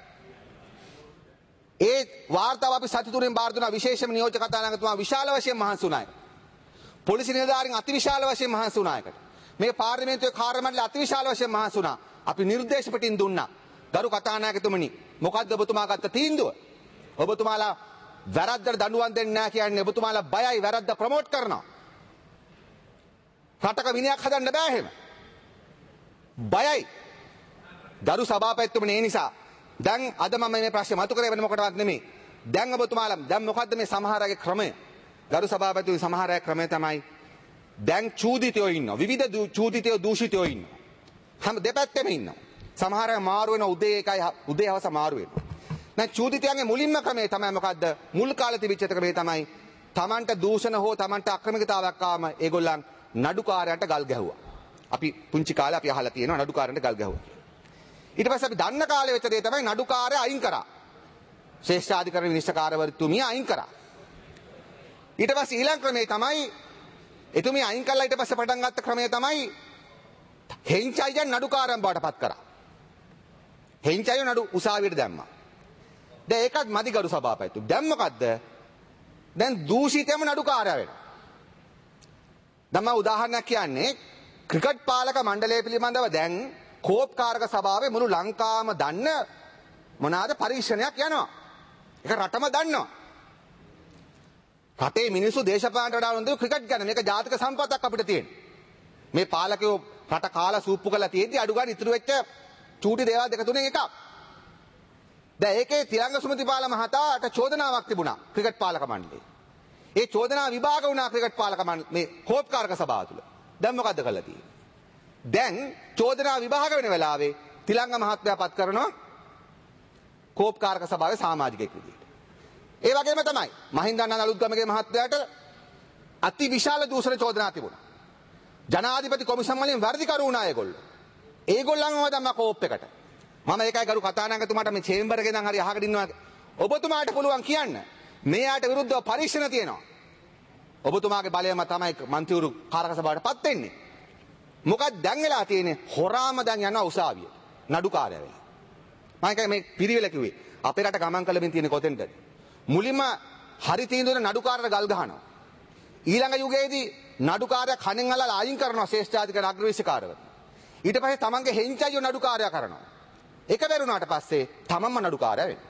Speaker 6: ඒ වාර්තාව අපි සති තුනෙන් බාර දුනා විශේෂම නියෝජ්‍ය කතානායකතුමා විශාල වශයෙන් මහන්සි වුණායි. පොලිස් නිලධාරීන් අතිවිශාල වශයෙන් මහන්සි වුණායකට. මේ පාර්ලිමේන්තුවේ කාර්ය මණ්ඩලය අතිවිශාල වශයෙන් මහන්සි වුණා. අපි නිර්දේශ පිටින් දුන්නා. ගරු කතානායකතුමනි මොකද්ද ඔබතුමා ගත්ත තීන්දුව? ඔබතුමාලා වැරද්දට දඬුවම් දෙන්නේ නැහැ කියන්නේ ඔබතුමාලා බයයි වැරද්ද ප්‍රොමෝට් කරනවා. රටක විනයක් හදන්න බෑ එහෙම. බයයි. ගරු සභාපතිතුමනි ඒ නිසා දැන් අද මම මේ ප්‍රශ්නේ මතු කරේ වෙන මොකටවත් නෙමෙයි. දැන් ඔබතුමාලා දැන් මොකද්ද මේ සමහරගේ ක්‍රමය? ගරු සභාපතිතුමනි සමහරගේ ක්‍රමය තමයි දැන් චූදිතයෝ ඉන්නවා. විවිධ චූදිතයෝ දූෂිතයෝ ඉන්නවා. හැම දෙපැත්තෙම ඉන්නවා. සමහර අය මාරු වෙන උදේ එකයි උදේ හවස මාරු වෙනවා. දැන් චූදිතයන්ගේ මුලින්ම ක්‍රමය තමයි මොකද්ද? මුල් කාලේ තිබිච්ච ක්‍රමය තමයි Tamanට දූෂණ හෝ Tamanට අක්‍රමිකතාවයක් ආවම ඒගොල්ලන් නඩුකාරයන්ට ගල් ගැහුවා. අපි පුංචි කාලේ අපි අහලා තියෙනවා නඩුකාරයන්ට ගල් ගැහුවා. ඊට පස්සේ අපි දන්න කාලේ වෙච්ච දේ තමයි නඩුකාරය අයින් කරා. ශ්‍රේෂ්ඨාධිකරණ විනිශ්චයකාරවරුතුමිය අයින් කරා. ඊට පස්සේ ඊළඟ ක්‍රමය තමයි එතුමිය අයින් කළා ඊට පස්සේ පටන් ගත්ත ක්‍රමය තමයි හෙන්චයියන් නඩුකාරයන් බවට පත් කරා. හෙන්චයිය නඩු උසාවියට දැම්මා. දැන් ඒකත් මදි ගරු සභාපතිතු. දැන් මොකද්ද? දැන් දූෂිතයම නඩුකාරයා වෙනවා. දැන් මම උදාහරණයක් කියන්නේ ක්‍රිකට් පාලක මණ්ඩලය පිළිබඳව දැන් කෝප්කාරක සභාවේ මුළු ලංකාවම දන්න මොනවාද පරීක්ෂණයක් යනවා. ඒක රටම දන්නවා. රටේ මිනිස්සු දේශපාලනට වඩා උනන්දු ක්‍රිකට් ගැන මේක ජාතික සම්පතක් අපිට තියෙන. මේ පාලකයෝ රට කාලා සූප්පු කරලා තියෙද්දි අඩු ගන්න ඉතුරු වෙච්ච චූටි දේවල් දෙක තුනෙන් එකක්. දැන් ඒකේ තිලංග සුමතිපාල මහතාට චෝදනාවක් තිබුණා ක්‍රිකට් පාලක මණ්ඩලයේ. ඒ චෝදනාව විභාග වුණා ක්‍රිකට් පාලක මණ්ඩල මේ කෝප්කාරක සභාව තුල. දැන් මොකද්ද කරලා තියෙන්නේ? දැන් චෝදනාව විභාග වෙන වෙලාවේ තිලංග මහත්මයා පත් කරනවා කෝප්කාරක සභාවේ සමාජිකයෙක් විදියට. ඒ වගේම තමයි මහින්දන්න අලුත්ගමගේ මහත්මයාට අති විශාල දූෂණ චෝදනා තිබුණා. ජනාධිපති කොමිසම් වලින් වර්ධිකරු වුණා ඒගොල්ලෝ. ඒගොල්ලන්ව දැම්මා කෝප් එකට. මම ඒකයි ගරු කතානායකතුමාට මේ චේම්බර් එකේ ඉඳන් හරි අහගෙන ඉන්නවා. ඔබතුමාට පුළුවන් කියන්න මෙයාට විරුද්ධව පරීක්ෂණ තියෙනවා. ඔබතුමාගේ බලයම තමයි මන්ත්‍රීවරු කාරක සභාවට පත් වෙන්නේ. මොකක්ද දැන් වෙලා තියෙන්නේ? හොරාම දැන් යනවා උසාවියට. නඩුකාරය වෙලා. මම ඒකයි මේ පිරිවෙල කිව්වේ. අපේ රට ගමන් කළමින් තියෙන කොතෙන්ද? මුලින්ම හරි තීන්දුවන නඩුකාරට ගල් ගහනවා. ඊළඟ යුගයේදී නඩුකාරයා කණෙන් අල්ලලා අයින් කරනවා ශ්‍රේෂ්ඨාධිකාර අග්‍රවේශකාරව. ඊට පස්සේ තමන්ගේ හෙන්චයියෝ නඩුකාරයා කරනවා. ඒක බැරුණාට පස්සේ තමන්ම නඩුකාරයා වෙනවා.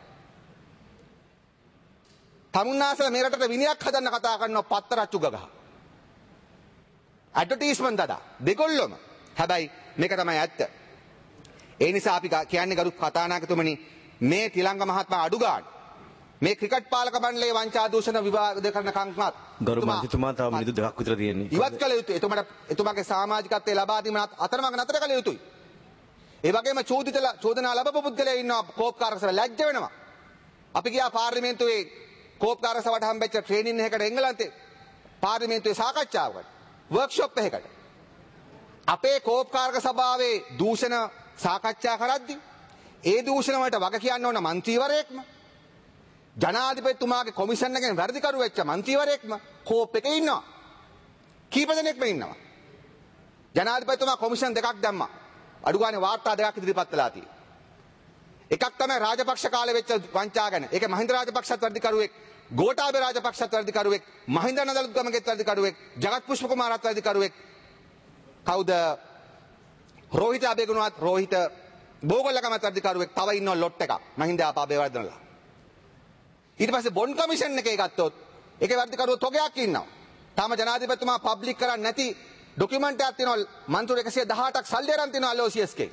Speaker 6: තමුන්නාසල මේ රටට විනයක් හදන්න කතා කරනවා පත්තරච්චු ගගහ. ඇඩ්වර්ටයිස්මන්ට් දඩා දෙකොල්ලොම. හැබැයි මේක තමයි ඇත්ත. ඒ නිසා අපි කියන්නේ ගරු කතානායකතුමනි මේ තිලංග මහත්මයා අඩු ගන්න. මේ ක්‍රිකට් පාලක මණ්ඩලයේ වංචා දූෂණ විවාද කරන කංකමත්
Speaker 8: ගරු මන්ත්‍රීතුමා තව මිනිත්තු දෙකක් විතර තියෙන්නේ.
Speaker 6: ඉවත් කළ යුතුයි. එතුමාට එතුමාගේ සමාජිකත්වයේ ලබා දීම අතරමඟ නතර කළ යුතුයි. ඒ වගේම චෝදිත චෝදනා ලැබපු පුද්ගලයා ඉන්නවා කෝප්කාරක සභාව ලැජ්ජ වෙනවා. අපි ගියා පාර්ලිමේන්තුවේ කෝප්කාරක සභාවට හම්බෙච්ච ට්‍රේනින් එකකට එංගලන්තේ පාර්ලිමේන්තුවේ සාකච්ඡාවකට වර්ක්ෂොප් එකකට අපේ කෝප්කාරක සභාවේ දූෂණ සාකච්ඡා කරද්දී ඒ දූෂණ වලට වග කියන්න ඕන මන්ත්‍රීවරයෙක්ම ජනාධිපතිතුමාගේ කොමිෂන් එකෙන් වැඩිකරු වෙච්ච මන්ත්‍රීවරයෙක්ම කෝප් එකේ ඉන්නවා. කීප දෙනෙක්ම ඉන්නවා. ජනාධිපතිතුමා කොමිෂන් දෙකක් දැම්මා. අඩු ගානේ වාර්තා දෙකක් ඉදිරිපත් කළා තියෙනවා. එකක් තමයි රාජපක්ෂ කාලේ වෙච්ච වංචා ගැන. ඒක මහින්ද රාජපක්ෂත් වැඩිකරුවෙක්, ගෝඨාභය රාජපක්ෂත් වැඩිකරුවෙක්, මහින්ද නදලුත්ගමගේත් වැඩිකරුවෙක්, ජගත් පුෂ්ප කුමාරත් වැඩිකරුවෙක්. කවුද? රෝහිත අබේගුණවත් රෝහිත බෝගොල්ලකමත් වැඩිකරුවෙක්. තව ඉන්නවා ලොට් එකක්. මහින්ද ආපාබේ වර්ධනලා. ඊට පස්සේ බොන්ඩ් කමිෂන් එකේ ගත්තොත් ඒකේ වැඩිකරුවෝ තොගයක් ඉන්නවා. තාම ජනාධිපතිතුමා පබ්ලික් කරන්නේ නැති ඩොකියුමන්ට් එකක් තියෙනවා මන්තුරු එකසිය දහඅටක් සල්ලි අරන් තියෙනවා එල් ඕ සී එස් එකේ.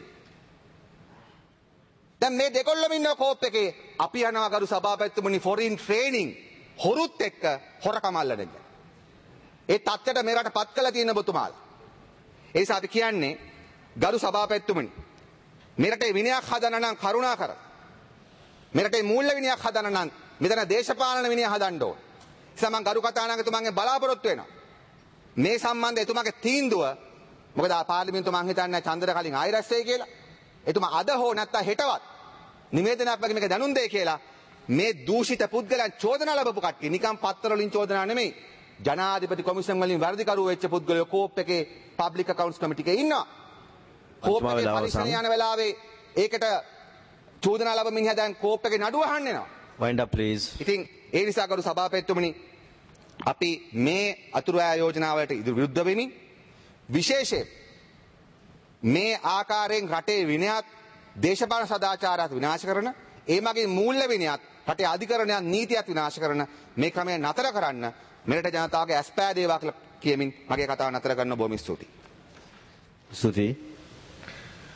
Speaker 6: දැන් මේ දෙකොල්ලම ඉන්න කෝප් එකේ අපි යනවා ගරු සභාපතිතුමනි ෆොරින් ට්‍රේනින් හොරුත් එක්ක හොරකම අල්ලන්න. ඒ තත්ත්වයට මේ රට පත් කළා තියෙන ඔබතුමාලා. ඒ නිසා අපි කියන්නේ ගරු සභාපතිතුමනි මේ රටේ විනයක් හදන්න නම් කරුණා කර. මේ රටේ මූල්‍ය විනයක් හදන්න නම් මෙතන දේශපාලන විනය හදන්න ඕන. ඒ නිසා මම ගරු කතානායකතුමන්ගෙන් බලාපොරොත්තු වෙනවා. මේ සම්බන්ධ එතුමාගේ තීන්දුව මොකද පාර්ලිමේන්තුව මං හිතන්නේ චන්දර කලින් ආයෙ රැස් වෙයි කියලා. එතුමා අද හෝ නැත්නම් හෙටවත් නිවේදනයක් වගේ මේක දැනුම් දෙයි කියලා මේ දූෂිත පුද්ගලයන් චෝදනා ලැබපු කට්ටිය නිකම් පත්තර වලින් චෝදනා නෙමෙයි. ජනාධිපති කොමිෂන් වලින් වර්ධිකරුවෝ වෙච්ච පුද්ගලයෝ කෝප් එකේ පබ්ලික් අකවුන්ට්ස් කමිටි එකේ ඉන්නවා. කෝප් එකේ පරික්ෂණ යන වෙලාවේ ඒකට චෝදනා ලැබ මිනිහා දැන් කෝප් එකේ නඩුව අහන්න එනවා.
Speaker 8: Wind up please.
Speaker 6: ඉතින් ඒ නිසා කරු සභාපතිතුමනි අපි මේ අතුරු ඈ යෝජනාවලට විරුද්ධ වෙමින් විශේෂයෙන් මේ ආකාරයෙන් රටේ විනයත් දේශපාලන සදාචාරات විනාශ කරන ඒ මගේ මූල්‍ය විනයත් රටේ අධිකරණයන් නීතියත් විනාශ කරන මේ ක්‍රමය නතර කරන්න මෙරට ජනතාවගේ ඇස්පෑදේවා කියලා කියමින් මගේ කතාව නතර කරන්න බොහොම ස්තුතියි.
Speaker 8: ස්තුතියි.